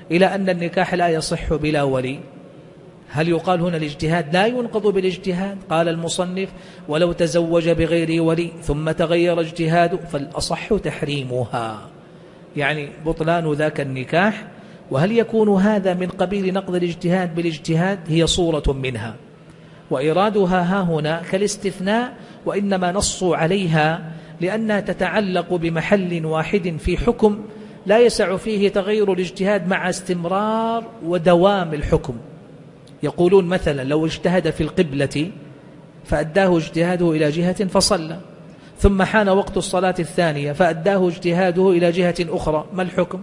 إلى أن النكاح لا يصح بلا ولي. هل يقال هنا الاجتهاد لا ينقض بالاجتهاد؟ قال المصنف: ولو تزوج بغير ولي ثم تغير اجتهاده فالأصح تحريمها، يعني بطلان ذاك النكاح. وهل يكون هذا من قبيل نقض الاجتهاد بالاجتهاد؟ هي صورة منها، وإرادها ها هنا كالاستثناء، وإنما نصوا عليها لأنها تتعلق بمحل واحد في حكم لا يسع فيه تغير الاجتهاد مع استمرار ودوام الحكم. يقولون مثلا لو اجتهد في القبلة فأداه اجتهاده إلى جهة فصلى، ثم حان وقت الصلاة الثانية فأداه اجتهاده إلى جهة أخرى، ما الحكم؟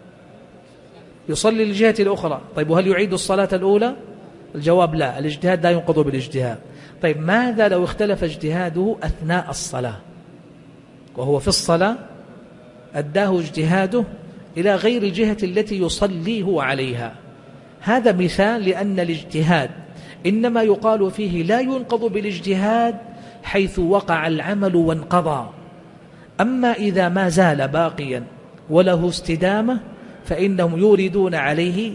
يصلي للجهة الأخرى. طيب وهل يعيد الصلاة الأولى؟ الجواب لا، الاجتهاد لا ينقض بالاجتهاد. طيب ماذا لو اختلف اجتهاده أثناء الصلاة وهو في الصلاة أداه اجتهاده إلى غير الجهة التي يصلي هو عليها؟ هذا مثال لأن الاجتهاد إنما يقال فيه لا ينقض بالاجتهاد حيث وقع العمل وانقضى. أما إذا ما زال باقيا وله استدامة فإنهم يوردون عليه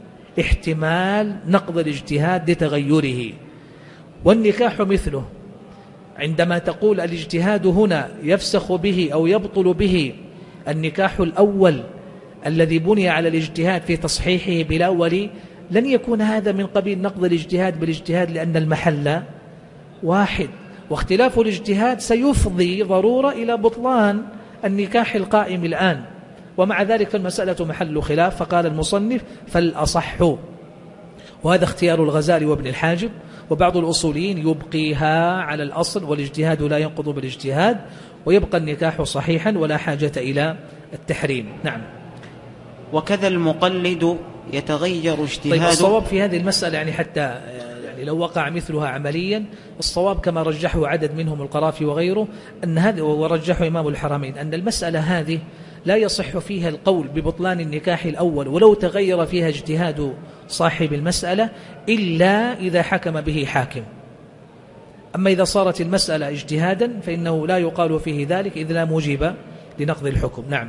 احتمال نقض الاجتهاد لتغيره. والنكاح مثله، عندما تقول الاجتهاد هنا يفسخ به أو يبطل به النكاح الأول الذي بني على الاجتهاد في تصحيحه بلا ولي، لن يكون هذا من قبيل نقض الاجتهاد بالاجتهاد، لأن المحل واحد، واختلاف الاجتهاد سيفضي ضرورة إلى بطلان النكاح القائم الآن. ومع ذلك فالمسألة محل خلاف، فقال المصنف: فالأصح. وهذا اختيار الغزالي وابن الحاجب، وبعض الأصوليين يبقيها على الأصل، والاجتهاد لا ينقض بالاجتهاد، ويبقى النكاح صحيحا ولا حاجة إلى التحريم. نعم. وكذا المقلد يتغير اجتهاده. طيب الصواب في هذه المسألة يعني حتى لو وقع مثلها عمليا، الصواب كما رجحه عدد منهم القرافي وغيره أن هذا، ورجحه إمام الحرمين، أن المسألة هذه لا يصح فيها القول ببطلان النكاح الأول ولو تغير فيها اجتهاد صاحب المسألة إلا إذا حكم به حاكم. أما إذا صارت المسألة اجتهادا فإنه لا يقال فيه ذلك إذ لا موجب لنقض الحكم. نعم.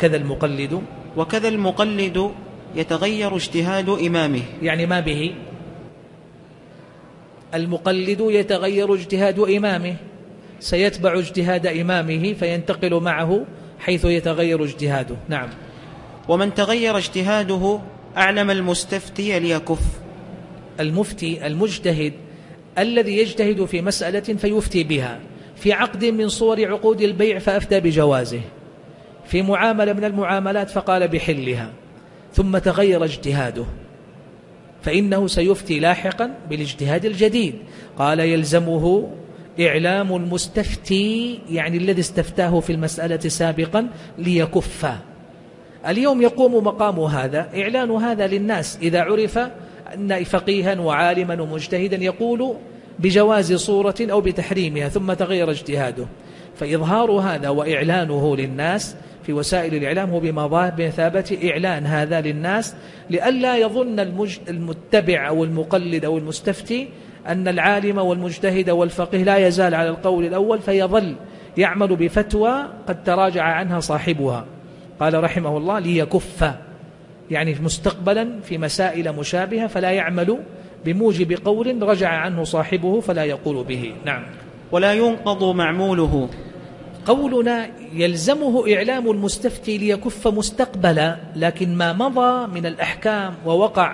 وكذا المقلد يتغير اجتهاد إمامه، يعني ما به؟ المقلد يتغير اجتهاد إمامه، سيتبع اجتهاد إمامه فينتقل معه حيث يتغير اجتهاده. نعم. ومن تغير اجتهاده أعلم المستفتي ليكف. المفتي المجتهد الذي يجتهد في مسألة فيفتي بها، في عقد من صور عقود البيع فأفتى بجوازه، في معاملة من المعاملات فقال بحلها، ثم تغير اجتهاده، فإنه سيفتي لاحقا بالاجتهاد الجديد. قال: يلزمه إعلام المستفتي، يعني الذي استفتاه في المسألة سابقا، ليكف. اليوم يقوم مقام هذا إعلان هذا للناس، إذا عرف أن فقيها وعالما ومجتهدا يقول بجواز صورة أو بتحريمها ثم تغير اجتهاده، فإظهار هذا وإعلانه للناس في وسائل الإعلام هو بمثابة إعلان هذا للناس، لئلا يظن المتبع أو المقلد أو المستفتي أن العالم والمجتهد والفقيه لا يزال على القول الأول، فيظل يعمل بفتوى قد تراجع عنها صاحبها. قال رحمه الله: ليكف، يعني مستقبلا في مسائل مشابهة، فلا يعمل بموجب قول رجع عنه صاحبه فلا يقول به. نعم. ولا ينقض معموله. قولنا يلزمه إعلام المستفتي ليكف مستقبلا، لكن ما مضى من الأحكام ووقع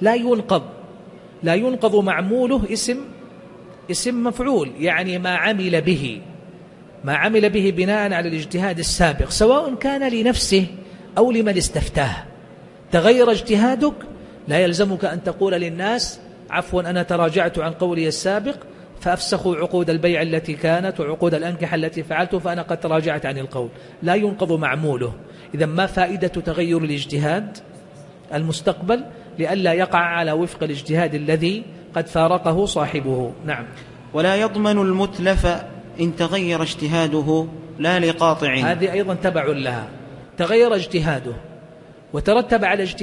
لا ينقض معموله، اسم مفعول، يعني ما عمل به بناء على الاجتهاد السابق، سواء كان لنفسه أو لمن استفتاه. تغير اجتهادك، لا يلزمك أن تقول للناس: عفوا أنا تراجعت عن قولي السابق فأفسخوا عقود البيع التي كانت وعقود الأنكحة التي فعلت فأنا قد تراجعت عن القول. لا ينقض معموله. إذا ما فائدة تغير الاجتهاد المستقبل؟ لئلا يقع على وفق الاجتهاد الذي قد فارقه صاحبه. نعم. ولا يضمن المتلف إن تغير اجتهاده لا لقاطع. هذه أيضا تبع لها. تغير اجتهاده وترتب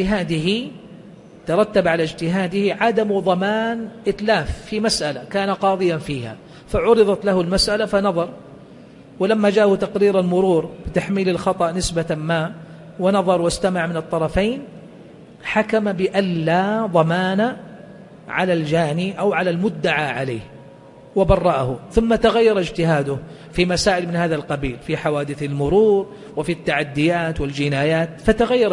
على اجتهاده عدم ضمان إتلاف في مسألة كان قاضيا فيها، فعرضت له المسألة فنظر، ولما جاءه تقرير المرور بتحميل الخطأ نسبة ما ونظر واستمع من الطرفين، حكم بأن لا ضمان على الجاني أو على المدعى عليه وبرأه، ثم تغير اجتهاده في مسائل من هذا القبيل، في حوادث المرور وفي التعديات والجنايات، فتغير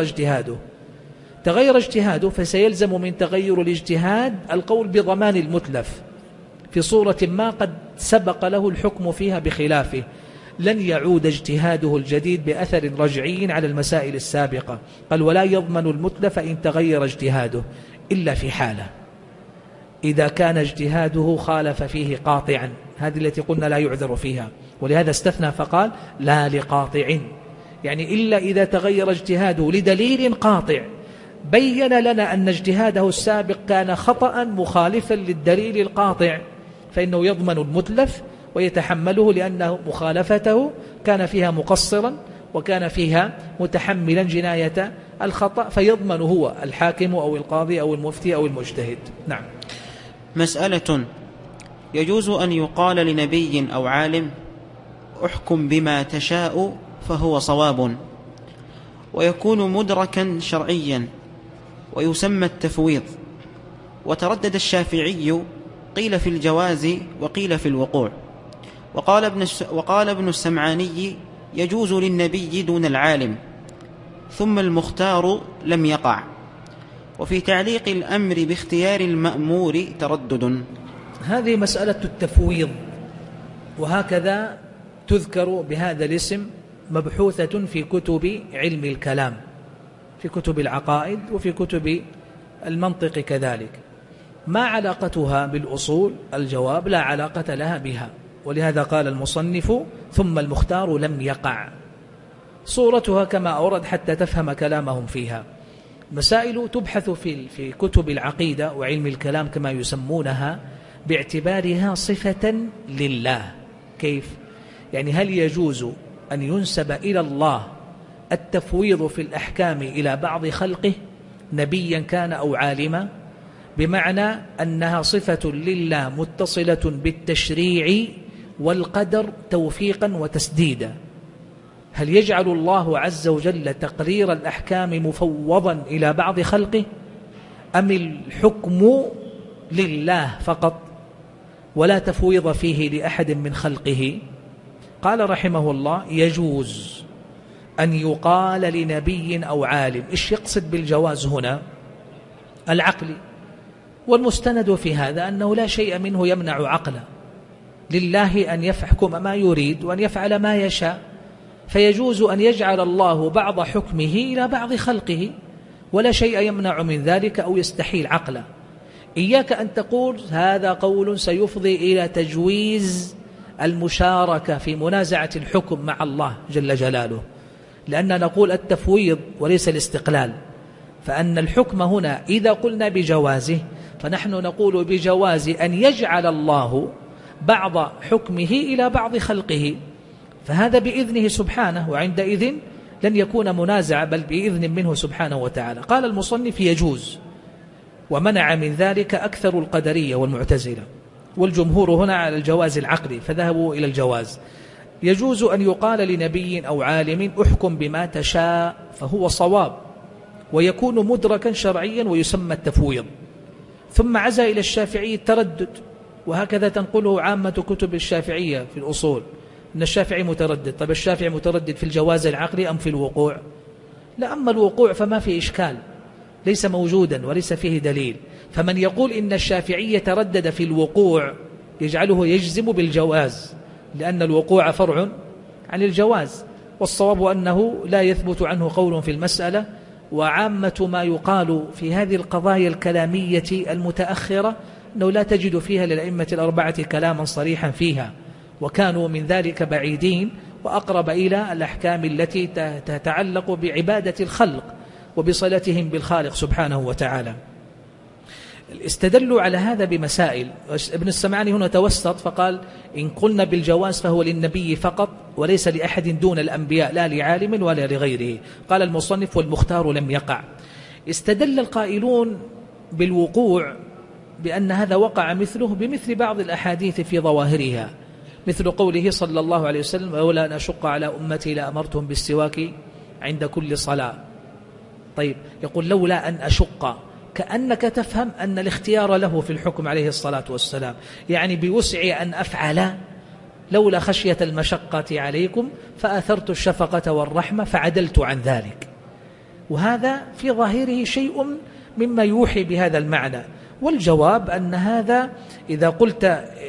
اجتهاده، فسيلزم من تغير الاجتهاد القول بضمان المتلف في صورة ما قد سبق له الحكم فيها بخلافه، لن يعود اجتهاده الجديد بأثر رجعي على المسائل السابقة. قال: ولا يضمن المتلف إن تغير اجتهاده إلا في حالة، إذا كان اجتهاده خالف فيه قاطعا، هذه التي قلنا لا يعذر فيها، ولهذا استثنى فقال: لا لقاطع، يعني إلا إذا تغير اجتهاده لدليل قاطع بين لنا أن اجتهاده السابق كان خطأ مخالفا للدليل القاطع، فإنه يضمن المتلف ويتحمله، لأن مخالفته كان فيها مقصرا وكان فيها متحملا جناية الخطأ، فيضمن هو الحاكم أو القاضي أو المفتي أو المجتهد. نعم. مسألة: يجوز أن يقال لنبي أو عالم: احكم بما تشاء فهو صواب، ويكون مدركا شرعيا ويسمى التفويض. وتردد الشافعي، قيل في الجواز وقيل في الوقوع. وقال ابن السمعاني: يجوز للنبي دون العالم، ثم المختار لم يقع. وفي تعليق الأمر باختيار المأمور تردد. هذه مسألة التفويض، وهكذا تذكر بهذا الاسم، مبحوثة في كتب علم الكلام، في كتب العقائد وفي كتب المنطق كذلك. ما علاقتها بالأصول؟ الجواب: لا علاقة لها بها، ولهذا قال المصنف: ثم المختار لم يقع. صورتها كما أورد حتى تفهم كلامهم فيها. مسائل تبحث في كتب العقيدة وعلم الكلام كما يسمونها باعتبارها صفة لله. كيف؟ يعني هل يجوز أن ينسب إلى الله التفويض في الأحكام إلى بعض خلقه، نبيا كان أو عالما، بمعنى أنها صفة لله متصلة بالتشريع والقدر توفيقا وتسديدا؟ هل يجعل الله عز وجل تقرير الأحكام مفوضا إلى بعض خلقه، أم الحكم لله فقط ولا تفويض فيه لأحد من خلقه؟ قال رحمه الله: يجوز أن يقال لنبي أو عالم. إيش يقصد بالجواز هنا؟ العقل، والمستند في هذا أنه لا شيء منه يمنع عقلا، لله أن يحكم ما يريد وأن يفعل ما يشاء، فيجوز أن يجعل الله بعض حكمه إلى بعض خلقه، ولا شيء يمنع من ذلك أو يستحيل عقلا. إياك أن تقول هذا قول سيفضي إلى تجويز المشاركة في منازعة الحكم مع الله جل جلاله، لأننا نقول التفويض وليس الاستقلال، فأن الحكم هنا إذا قلنا بجوازه فنحن نقول بجواز أن يجعل الله بعض حكمه إلى بعض خلقه، فهذا بإذنه سبحانه، وعندئذ لن يكون منازع بل بإذن منه سبحانه وتعالى. قال المصنف: يجوز. ومنع من ذلك أكثر القدرية والمعتزلة، والجمهور هنا على الجواز العقلي، فذهبوا إلى الجواز. يجوز أن يقال لنبي أو عالم: احكم بما تشاء فهو صواب، ويكون مدركا شرعيا ويسمى التفويض. ثم عزى إلى الشافعي التردد، وهكذا تنقله عامة كتب الشافعية في الأصول، أن الشافعي متردد. طيب الشافعي متردد في الجواز العقلي أم في الوقوع؟ لا، أما الوقوع فما في إشكال، ليس موجودا وليس فيه دليل. فمن يقول إن الشافعي تردد في الوقوع يجعله يجزم بالجواز، لأن الوقوع فرع عن الجواز، والصواب أنه لا يثبت عنه قول في المسألة. وعامة ما يقال في هذه القضايا الكلامية المتأخرة أنه لا تجد فيها للأئمة الأربعة كلاما صريحا فيها، وكانوا من ذلك بعيدين وأقرب إلى الأحكام التي تتعلق بعبادة الخلق وبصلتهم بالخالق سبحانه وتعالى. استدلوا على هذا بمسائل. ابن السمعاني هنا توسط فقال: إن قلنا بالجواز فهو للنبي فقط وليس لأحد دون الأنبياء، لا لعالم ولا لغيره. قال المصنف: والمختار لم يقع. استدل القائلون بالوقوع بأن هذا وقع مثله بمثل بعض الأحاديث في ظواهرها، مثل قوله صلى الله عليه وسلم: ولا أن أشق على أمتي لأمرتهم بالسواك عند كل صلاة. طيب يقول لولا أن أشق، كأنك تفهم أن الاختيار له في الحكم عليه الصلاة والسلام، يعني بوسعي أن أفعل لولا خشية المشقة عليكم فأثرت الشفقة والرحمة فعدلت عن ذلك. وهذا في ظاهره شيء مما يوحي بهذا المعنى. والجواب أن هذا إذا قلت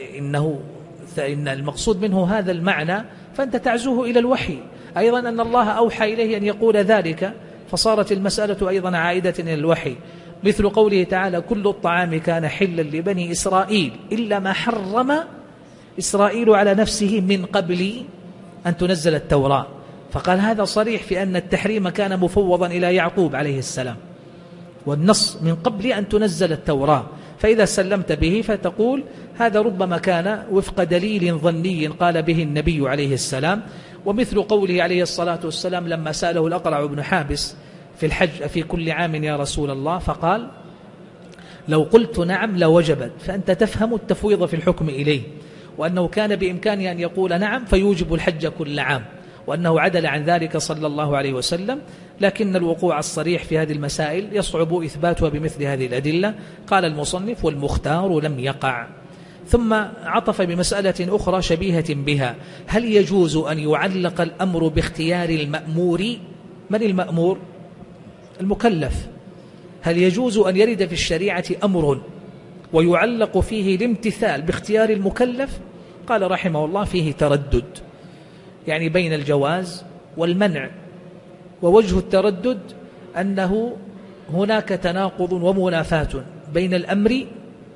إن المقصود منه هذا المعنى فأنت تعزوه إلى الوحي أيضا، أن الله أوحى إليه أن يقول ذلك، فصارت المسألة أيضا عائدة إلى الوحي، مثل قوله تعالى كل الطعام كان حلا لبني إسرائيل إلا ما حرم إسرائيل على نفسه من قبل أن تنزل التوراة، فقال هذا صريح في أن التحريم كان مفوضا إلى يعقوب عليه السلام، والنص من قبل أن تنزل التوراة، فإذا سلمت به فتقول هذا ربما كان وفق دليل ظني قال به النبي عليه السلام. ومثل قوله عليه الصلاة والسلام لما سأله الأقرع بن حابس في الحج في كل عام يا رسول الله، فقال لو قلت نعم لوجبت، فأنت تفهم التفويض في الحكم إليه، وأنه كان بإمكانه أن يقول نعم فيوجب الحج كل عام، وأنه عدل عن ذلك صلى الله عليه وسلم. لكن الوقوع الصريح في هذه المسائل يصعب إثباتها بمثل هذه الأدلة. قال المصنف والمختار لم يقع. ثم عطف بمسألة أخرى شبيهة بها، هل يجوز أن يعلق الأمر باختيار المأمور؟ من المأمور؟ المكلف. هل يجوز أن يرد في الشريعة أمر ويعلق فيه الامتثال باختيار المكلف؟ قال رحمه الله فيه تردد، يعني بين الجواز والمنع. ووجه التردد أنه هناك تناقض ومنافاة بين الأمر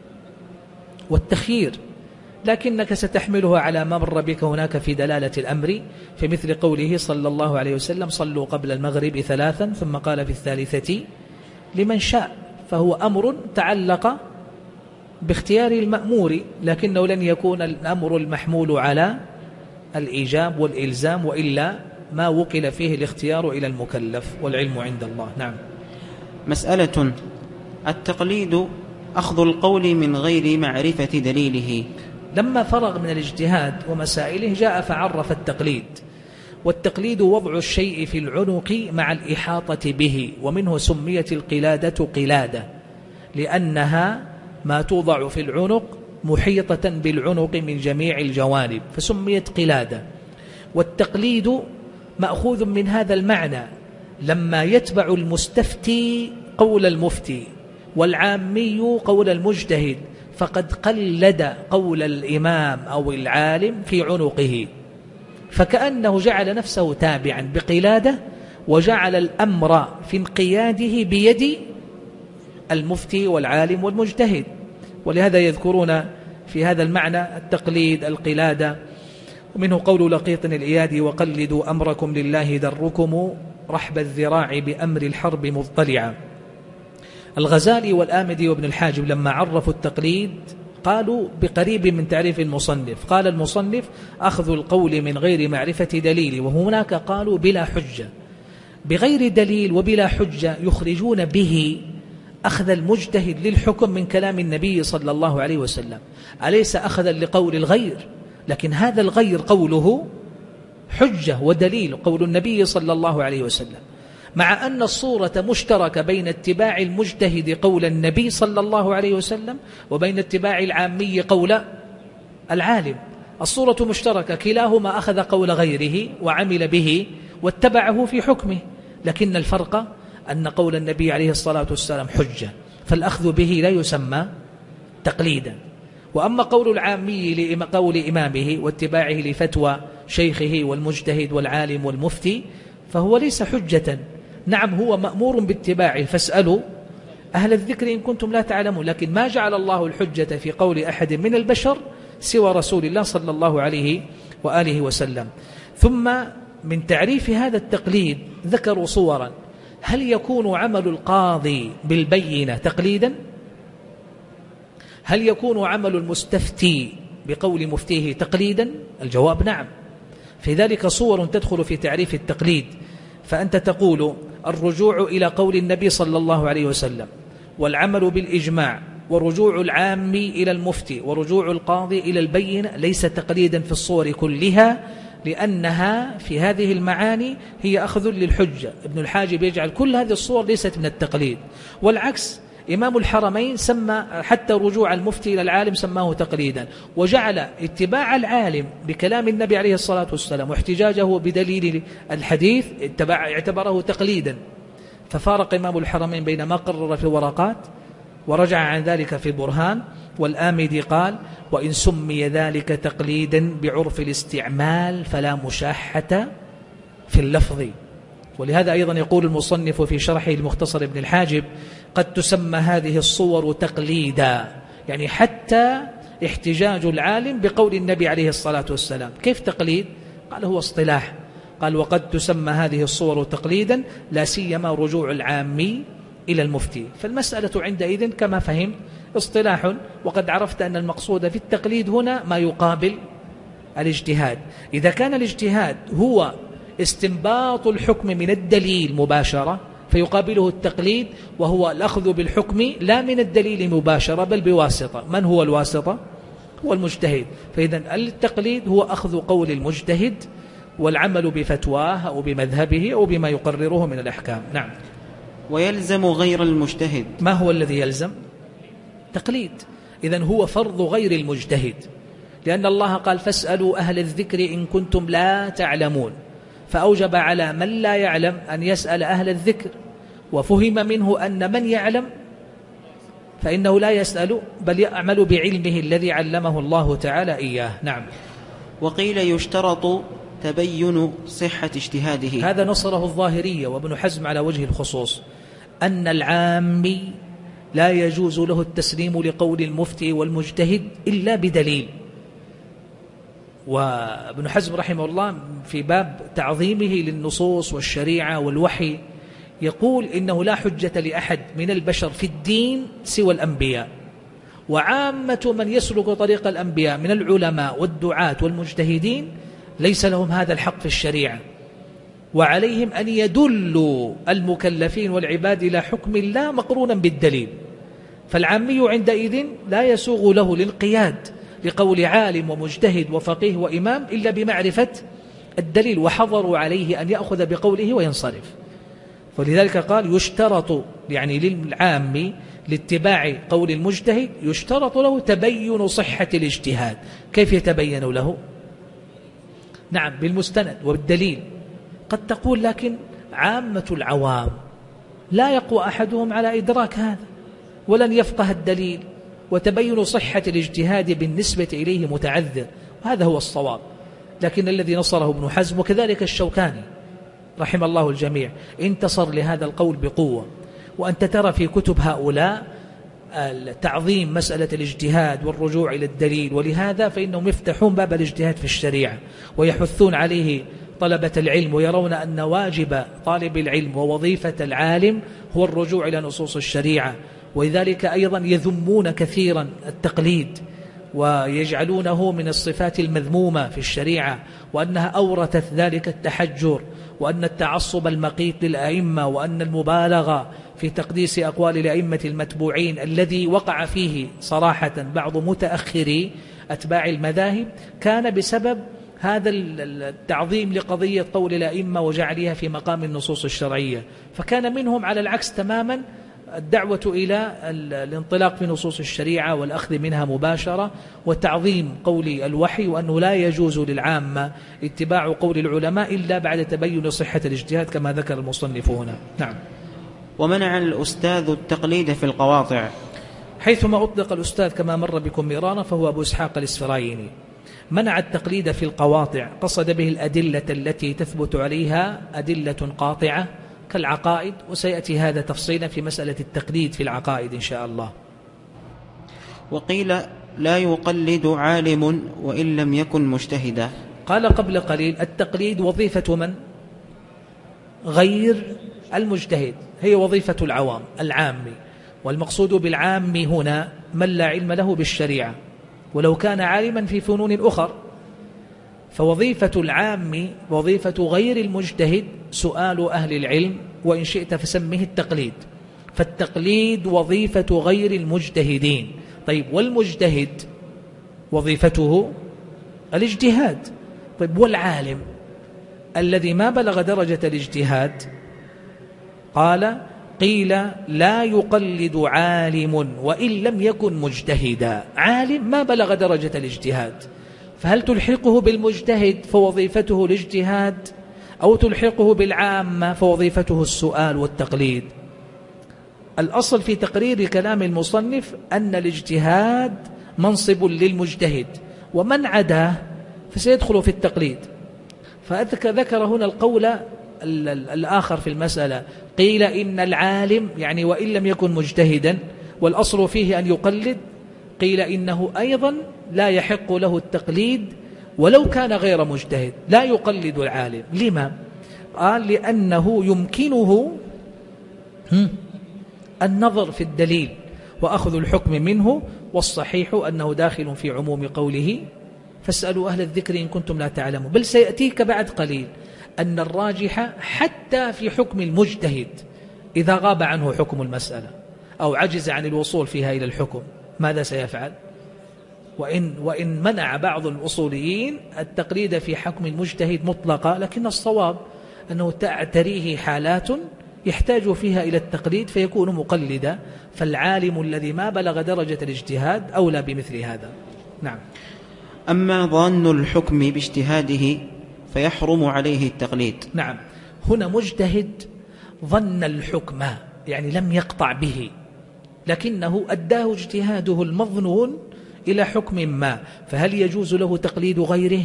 والتخيير، لكنك ستحمله على ما مر بك هناك في دلالة الأمر، في مثل قوله صلى الله عليه وسلم صلوا قبل المغرب 3 ثم قال في الثالثة لمن شاء، فهو أمر تعلق باختيار المأمور، لكنه لن يكون الأمر المحمول على الإيجاب والإلزام، وإلا ما وكل فيه الاختيار إلى المكلف، والعلم عند الله. نعم. مسألة التقليد أخذ القول من غير معرفة دليله. لما فرغ من الاجتهاد ومسائله جاء فعرف التقليد. والتقليد وضع الشيء في العنق مع الإحاطة به، ومنه سميت القلادة قلادة لأنها ما توضع في العنق محيطة بالعنق من جميع الجوانب، فسميت قلادة. والتقليد مأخوذ من هذا المعنى، لما يتبع المستفتي قول المفتي والعامي قول المجتهد فقد قلد قول الإمام أو العالم في عنقه، فكأنه جعل نفسه تابعا بقلادة، وجعل الأمر في انقياده بيد المفتي والعالم والمجتهد. ولهذا يذكرون في هذا المعنى التقليد القلادة. ومنه قول لقيط الإيادي وقلدوا أمركم لله دركم رحب الذراع بأمر الحرب مضطلعا. الغزالي والآمدي وابن الحاجب لما عرفوا التقليد قالوا بقريب من تعريف المصنف. قال المصنف أخذ القول من غير معرفة دليل، وهناك قالوا بلا حجة. بغير دليل وبلا حجة يخرجون به أخذ المجتهد للحكم من كلام النبي صلى الله عليه وسلم، أليس أخذا لقول الغير؟ لكن هذا الغير قوله حجة ودليل، قول النبي صلى الله عليه وسلم، مع أن الصورة مشتركة بين اتباع المجتهد قول النبي صلى الله عليه وسلم وبين اتباع العامي قول العالم. الصورة مشتركة، كلاهما أخذ قول غيره وعمل به واتبعه في حكمه، لكن الفرق أن قول النبي عليه الصلاة والسلام حجة، فالأخذ به لا يسمى تقليدا. وأما قول العامي لقول إمامه واتباعه لفتوى شيخه والمجتهد والعالم والمفتي فهو ليس حجة. نعم هو مأمور باتباعه، فاسألوا أهل الذكر إن كنتم لا تعلمون، لكن ما جعل الله الحجة في قول أحد من البشر سوى رسول الله صلى الله عليه وآله وسلم. ثم من تعريف هذا التقليد ذكروا صورا. هل يكون عمل القاضي بالبينة تقليدا؟ هل يكون عمل المستفتي بقول مفتيه تقليدا؟ الجواب نعم. في ذلك صور تدخل في تعريف التقليد، فأنت تقول الرجوع إلى قول النبي صلى الله عليه وسلم، والعمل بالإجماع، ورجوع العام إلى المفتي، ورجوع القاضي إلى البينة، ليس تقليدا في الصور كلها، لأنها في هذه المعاني هي أخذ للحجة. ابن الحاجب يجعل كل هذه الصور ليست من التقليد، والعكس إمام الحرمين سمى حتى رجوع المفتي إلى العالم سماه تقليدا، وجعل اتباع العالم بكلام النبي عليه الصلاة والسلام واحتجاجه بدليل الحديث اعتبره تقليدا. ففارق إمام الحرمين بين ما قرر في الورقات ورجع عن ذلك في برهان. والآمدي قال: وإن سمي ذلك تقليدا بعرف الاستعمال فلا مشاحة في اللفظ. ولهذا أيضا يقول المصنف في شرحه المختصر ابن الحاجب: قد تسمى هذه الصور تقليدا، يعني حتى احتجاج العالم بقول النبي عليه الصلاة والسلام. كيف تقليد؟ قال هو اصطلاح. قال: وقد تسمى هذه الصور تقليدا لا سيما رجوع العامي إلى المفتي. فالمسألة عندئذ كما فهم اصطلاح، وقد عرفت أن المقصود في التقليد هنا ما يقابل الاجتهاد. إذا كان الاجتهاد هو استنباط الحكم من الدليل مباشرة فيقابله التقليد، وهو الأخذ بالحكم لا من الدليل مباشرة بل بواسطة. من هو الواسطة؟ هو المجتهد. فإذا التقليد هو أخذ قول المجتهد والعمل بفتواه أو بمذهبه أو بما يقرره من الأحكام. نعم. ويلزم غير المجتهد. ما هو الذي يلزم؟ تقليد. إذن هو فرض غير المجتهد، لأن الله قال: فاسألوا أهل الذكر إن كنتم لا تعلمون، فأوجب على من لا يعلم أن يسأل أهل الذكر. وفهم منه أن من يعلم فإنه لا يسأل بل يعمل بعلمه الذي علمه الله تعالى إياه. نعم. وقيل يشترط تبين صحة اجتهاده. هذا نصره الظاهرية وابن حزم على وجه الخصوص، أن العامي لا يجوز له التسليم لقول المفتي والمجتهد إلا بدليل. وابن حزم رحمه الله في باب تعظيمه للنصوص والشريعة والوحي يقول إنه لا حجة لأحد من البشر في الدين سوى الأنبياء، وعامة من يسلك طريق الأنبياء من العلماء والدعاة والمجتهدين ليس لهم هذا الحق في الشريعة، وعليهم أن يدلوا المكلفين والعباد إلى حكم الله مقرونا بالدليل. فالعامي عندئذ لا يسوغ له الانقياد لقول عالم ومجتهد وفقيه وإمام إلا بمعرفة الدليل، وحضروا عليه أن يأخذ بقوله وينصرف. فلذلك قال: يشترط، يعني للعام لاتباع قول المجتهد يشترط له تبين صحة الاجتهاد. كيف يتبين له؟ نعم، بالمستند وبالدليل. قد تقول: لكن عامة العوام لا يقوى أحدهم على إدراك هذا ولن يفقه الدليل، وتبين صحة الاجتهاد بالنسبة إليه متعذر، وهذا هو الصواب. لكن الذي نصره ابن حزم وكذلك الشوكاني رحم الله الجميع انتصر لهذا القول بقوة. وأنت ترى في كتب هؤلاء تعظيم مسألة الاجتهاد والرجوع إلى الدليل، ولهذا فإنهم يفتحون باب الاجتهاد في الشريعة ويحثون عليه طلبة العلم، ويرون أن واجب طالب العلم ووظيفة العالم هو الرجوع إلى نصوص الشريعة. ولذلك أيضا يذمون كثيرا التقليد ويجعلونه من الصفات المذمومة في الشريعة، وأنها أورثت ذلك التحجر، وأن التعصب المقيت للأئمة، وأن المبالغة في تقديس أقوال الأئمة المتبوعين الذي وقع فيه صراحة بعض متأخري أتباع المذاهب كان بسبب هذا التعظيم لقضية قول الأئمة وجعلها في مقام النصوص الشرعية. فكان منهم على العكس تماما الدعوة إلى الانطلاق في نصوص الشريعة والأخذ منها مباشرة وتعظيم قول الوحي، وأنه لا يجوز للعامة اتباع قول العلماء إلا بعد تبين صحة الاجتهاد كما ذكر المصنف هنا. نعم. ومنع الأستاذ التقليد في القواطع. حيثما أطلق الأستاذ كما مر بكم ميرانا فهو أبو إسحاق الإسفرايني. منع التقليد في القواطع، قصد به الأدلة التي تثبت عليها أدلة قاطعة كالعقائد، وسيأتي هذا تفصيلا في مسألة التقليد في العقائد إن شاء الله. وقيل لا يقلد عالم وإن لم يكن مجتهدا. قال قبل قليل: التقليد وظيفة من؟ غير المجتهد، هي وظيفة العوام العامي. والمقصود بالعام هنا من لا علم له بالشريعة ولو كان عالما في فنون أخر. فوظيفة العام وظيفة غير المجتهد سؤال أهل العلم، وإن شئت فسمه التقليد. فالتقليد وظيفة غير المجتهدين. طيب، والمجتهد وظيفته الاجتهاد. طيب والعالم الذي ما بلغ درجة الاجتهاد؟ قيل لا يقلد عالم وإن لم يكن مجتهدا. عالم ما بلغ درجة الاجتهاد، فهل تلحقه بالمجتهد فوظيفته الاجتهاد، أو تلحقه بالعامة فوظيفته السؤال والتقليد؟ الأصل في تقرير كلام المصنف أن الاجتهاد منصب للمجتهد، ومن عداه فسيدخل في التقليد. فذكر هنا القول الآخر في المسألة، قيل إن العالم يعني وإن لم يكن مجتهدا والأصل فيه أن يقلد، قيل إنه أيضا لا يحق له التقليد ولو كان غير مجتهد، لا يقلد العالم. لما؟ قال لأنه يمكنه النظر في الدليل وأخذ الحكم منه، والصحيح أنه داخل في عموم قوله فاسألوا أهل الذكر إن كنتم لا تعلمون. بل سيأتيك بعد قليل أن الراجح حتى في حكم المجتهد إذا غاب عنه حكم المسألة أو عجز عن الوصول فيها إلى الحكم ماذا سيفعل؟ وإن منع بعض الأصوليين التقليد في حكم المجتهد مطلقا، لكن الصواب أنه تعتريه حالات يحتاج فيها إلى التقليد فيكون مقلدا، فالعالم الذي ما بلغ درجة الاجتهاد أولى بمثل هذا. نعم. أما ظن الحكم باجتهاده فيحرم عليه التقليد. نعم، هنا مجتهد ظن الحكم يعني لم يقطع به، لكنه أداه اجتهاده المظنون إلى حكم ما، فهل يجوز له تقليد غيره؟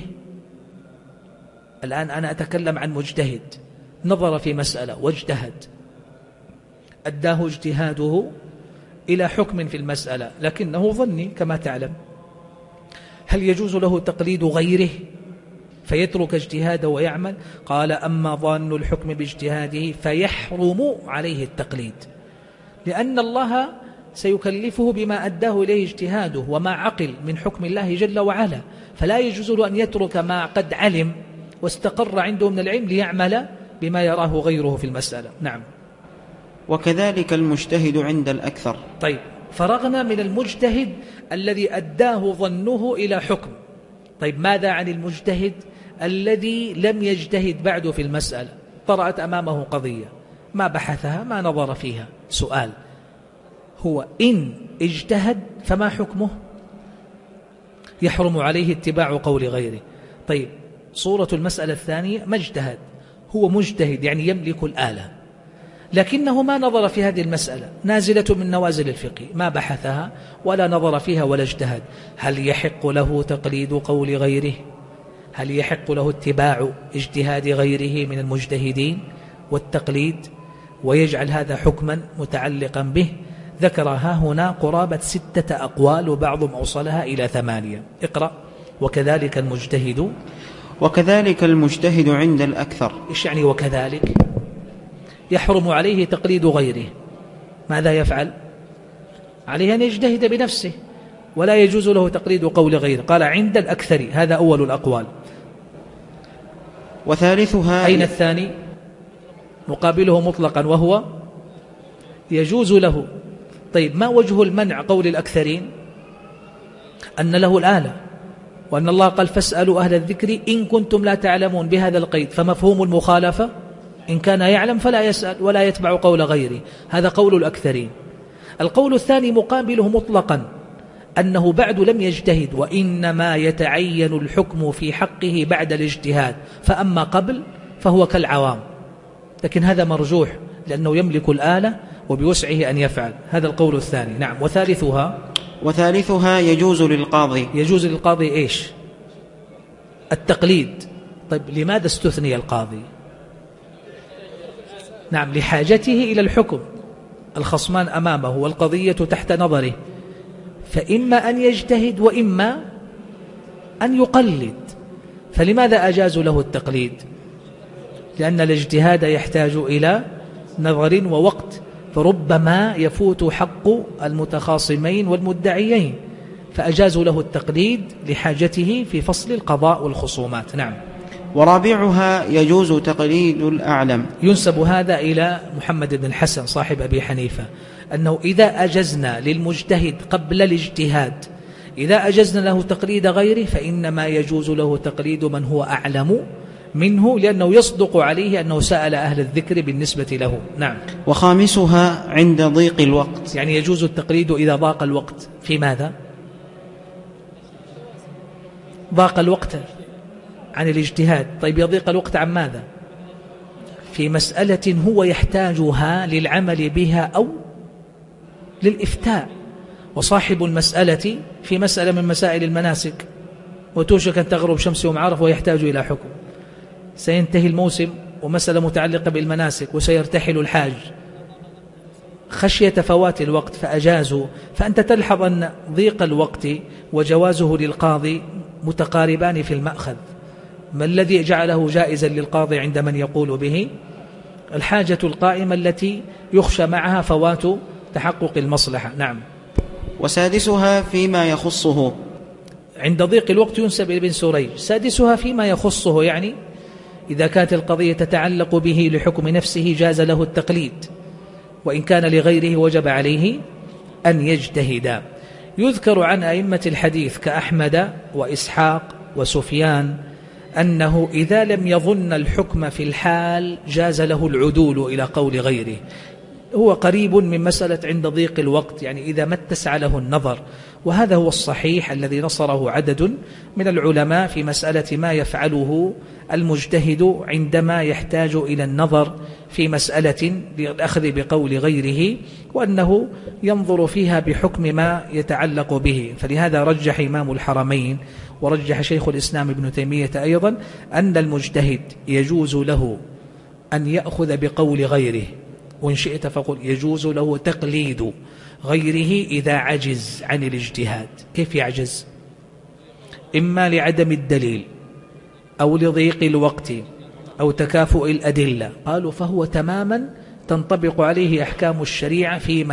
الآن أنا أتكلم عن مجتهد نظر في مسألة واجتهد، أداه اجتهاده إلى حكم في المسألة لكنه ظني كما تعلم، هل يجوز له تقليد غيره فيترك اجتهاده ويعمل؟ قال أما ظن الحكم باجتهاده فيحرم عليه التقليد، لأن الله سيكلفه بما أداه إليه اجتهاده وما عقل من حكم الله جل وعلا، فلا يجوز له أن يترك ما قد علم واستقر عنده من العلم ليعمل بما يراه غيره في المسألة. نعم. وكذلك المجتهد عند الأكثر. طيب، فرغنا من المجتهد الذي أداه ظنه إلى حكم. طيب، ماذا عن المجتهد الذي لم يجتهد بعد في المسألة؟ طرأت أمامه قضية ما بحثها ما نظر فيها، سؤال، هو إن اجتهد فما حكمه؟ يحرم عليه اتباع قول غيره. طيب، صورة المسألة الثانية ما اجتهد، هو مجتهد يعني يملك الآلة، لكنه ما نظر في هذه المسألة، نازلة من نوازل الفقه، ما بحثها ولا نظر فيها ولا اجتهد، هل يحق له تقليد قول غيره؟ هل يحق له اتباع اجتهاد غيره من المجتهدين والتقليد ويجعل هذا حكما متعلقا به؟ ذكرها هنا قرابة 6 أقوال وبعضهم أوصلها إلى 8. اقرأ. وكذلك المجتهد. وكذلك المجتهد عند الأكثر. إيش يعني وكذلك؟ يحرم عليه تقليد غيره، ماذا يفعل؟ عليه أن يجتهد بنفسه ولا يجوز له تقليد قول غيره. قال عند الأكثر، هذا أول الأقوال. وثالثها أين الثاني؟ مقابله مطلقا وهو يجوز له. طيب، ما وجه المنع قول الأكثرين؟ أن له الآلة، وأن الله قال فاسألوا أهل الذكر إن كنتم لا تعلمون بهذا القيد، فمفهوم المخالفة إن كان يعلم فلا يسأل ولا يتبع قول غيره، هذا قول الأكثرين. القول الثاني مقابله مطلقا أنه بعد لم يجتهد وإنما يتعين الحكم في حقه بعد الاجتهاد، فأما قبل فهو كالعوام، لكن هذا مرجوح لأنه يملك الآلة وبوسعه أن يفعل، هذا القول الثاني. نعم. وثالثها يجوز للقاضي. يجوز للقاضي إيش؟ التقليد. طيب، لماذا استثني القاضي؟ نعم، لحاجته إلى الحكم، الخصمان أمامه والقضية تحت نظره، فإما أن يجتهد وإما أن يقلد، فلماذا أجازوا له التقليد؟ لأن الاجتهاد يحتاج إلى نظر ووقت، فربما يفوت حق المتخاصمين والمدعيين، فأجازوا له التقليد لحاجته في فصل القضاء والخصومات. نعم. ورابعها يجوز تقليد الأعلم. ينسب هذا إلى محمد بن الحسن صاحب أبي حنيفة، أنه إذا أجزنا للمجتهد قبل الاجتهاد إذا أجزنا له تقليد غيره فإنما يجوز له تقليد من هو أعلم منه، لأنه يصدق عليه أنه سأل أهل الذكر بالنسبة له. نعم. وخامسها عند ضيق الوقت، يعني يجوز التقليد إذا ضاق الوقت. في ماذا؟ ضاق الوقت عن الاجتهاد. طيب يضيق الوقت عن ماذا؟ في مسألة هو يحتاجها للعمل بها أو للإفتاء. وصاحب المسألة في مسألة من مسائل المناسك وتوشك أن تغرب شمس يوم عرفة ويحتاج إلى حكم، سينتهي الموسم ومسألة متعلقة بالمناسك وسيرتحل الحاج، خشية فوات الوقت فأجازوا. فأنت تلحظ أن ضيق الوقت وجوازه للقاضي متقاربان في المأخذ. ما الذي جعله جائزا للقاضي عند من يقول به؟ الحاجة القائمة التي يخشى معها فوات تحقق المصلحة. نعم. وسادسها فيما يخصه، عند ضيق الوقت ينسب ابن سريج. سادسها فيما يخصه، يعني إذا كانت القضية تتعلق به لحكم نفسه جاز له التقليد، وإن كان لغيره وجب عليه أن يجتهد. يذكر عن أئمة الحديث كأحمد وإسحاق وسفيان أنه إذا لم يظن الحكم في الحال جاز له العدول إلى قول غيره. هو قريب من مسألة عند ضيق الوقت، يعني إذا ما اتسع له النظر. وهذا هو الصحيح الذي نصره عدد من العلماء في مسألة ما يفعله المجتهد عندما يحتاج إلى النظر في مسألة للأخذ بقول غيره، وأنه ينظر فيها بحكم ما يتعلق به. فلهذا رجح إمام الحرمين ورجح شيخ الإسلام ابن تيمية أيضا أن المجتهد يجوز له أن يأخذ بقول غيره، وإن شئت فقل يجوز له تقليد غيره إذا عجز عن الاجتهاد. كيف يعجز؟ إما لعدم الدليل أو لضيق الوقت أو تكافؤ الأدلة. قالوا فهو تماما تنطبق عليه أحكام الشريعة في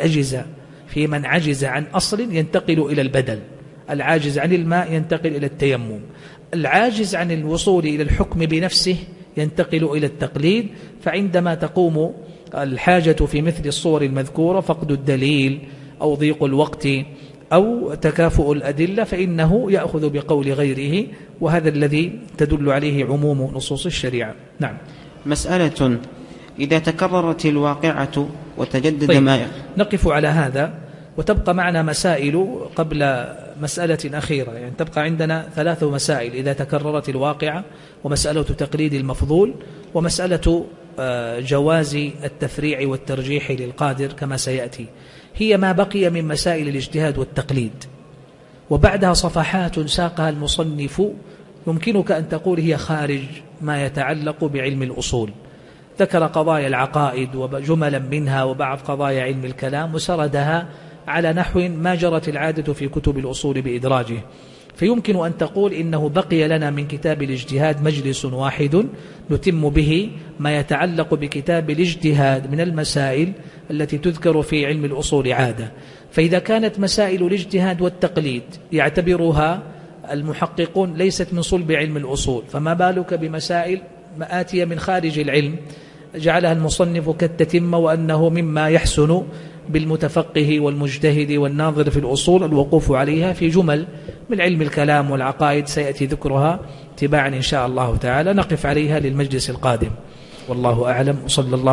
من عجز عن أصل ينتقل إلى البدل. العاجز عن الماء ينتقل إلى التيمم، العاجز عن الوصول إلى الحكم بنفسه ينتقل إلى التقليد. فعندما تقوم الحاجة في مثل الصور المذكورة، فقد الدليل أو ضيق الوقت أو تكافؤ الأدلة، فإنه يأخذ بقول غيره، وهذا الذي تدل عليه عموم نصوص الشريعة. نعم. مسألة إذا تكررت الواقعة وتجدد طيب. ما نقف على هذا وتبقى معنا مسائل قبل مسألة أخيرة. يعني تبقى عندنا 3 مسائل إذا تكررت الواقعة، ومسألة تقليد المفضول، ومسألة جواز التفريع والترجيح للقادر كما سيأتي. هي ما بقي من مسائل الاجتهاد والتقليد، وبعدها صفحات ساقها المصنف يمكنك أن تقول هي خارج ما يتعلق بعلم الأصول. ذكر قضايا العقائد وجملا منها وبعض قضايا علم الكلام، وسردها على نحو ما جرت العادة في كتب الأصول بإدراجه. فيمكن أن تقول إنه بقي لنا من كتاب الاجتهاد مجلس واحد نتم به ما يتعلق بكتاب الاجتهاد من المسائل التي تذكر في علم الأصول عادة. فإذا كانت مسائل الاجتهاد والتقليد يعتبرها المحققون ليست من صلب علم الأصول، فما بالك بمسائل آتية من خارج العلم جعلها المصنف كالتتمة، وأنه مما يحسن بالمتفقه والمجتهد والناظر في الأصول الوقوف عليها في جمل من علم الكلام والعقائد سيأتي ذكرها تباعا إن شاء الله تعالى. نقف عليها للمجلس القادم، والله أعلم. صلى الله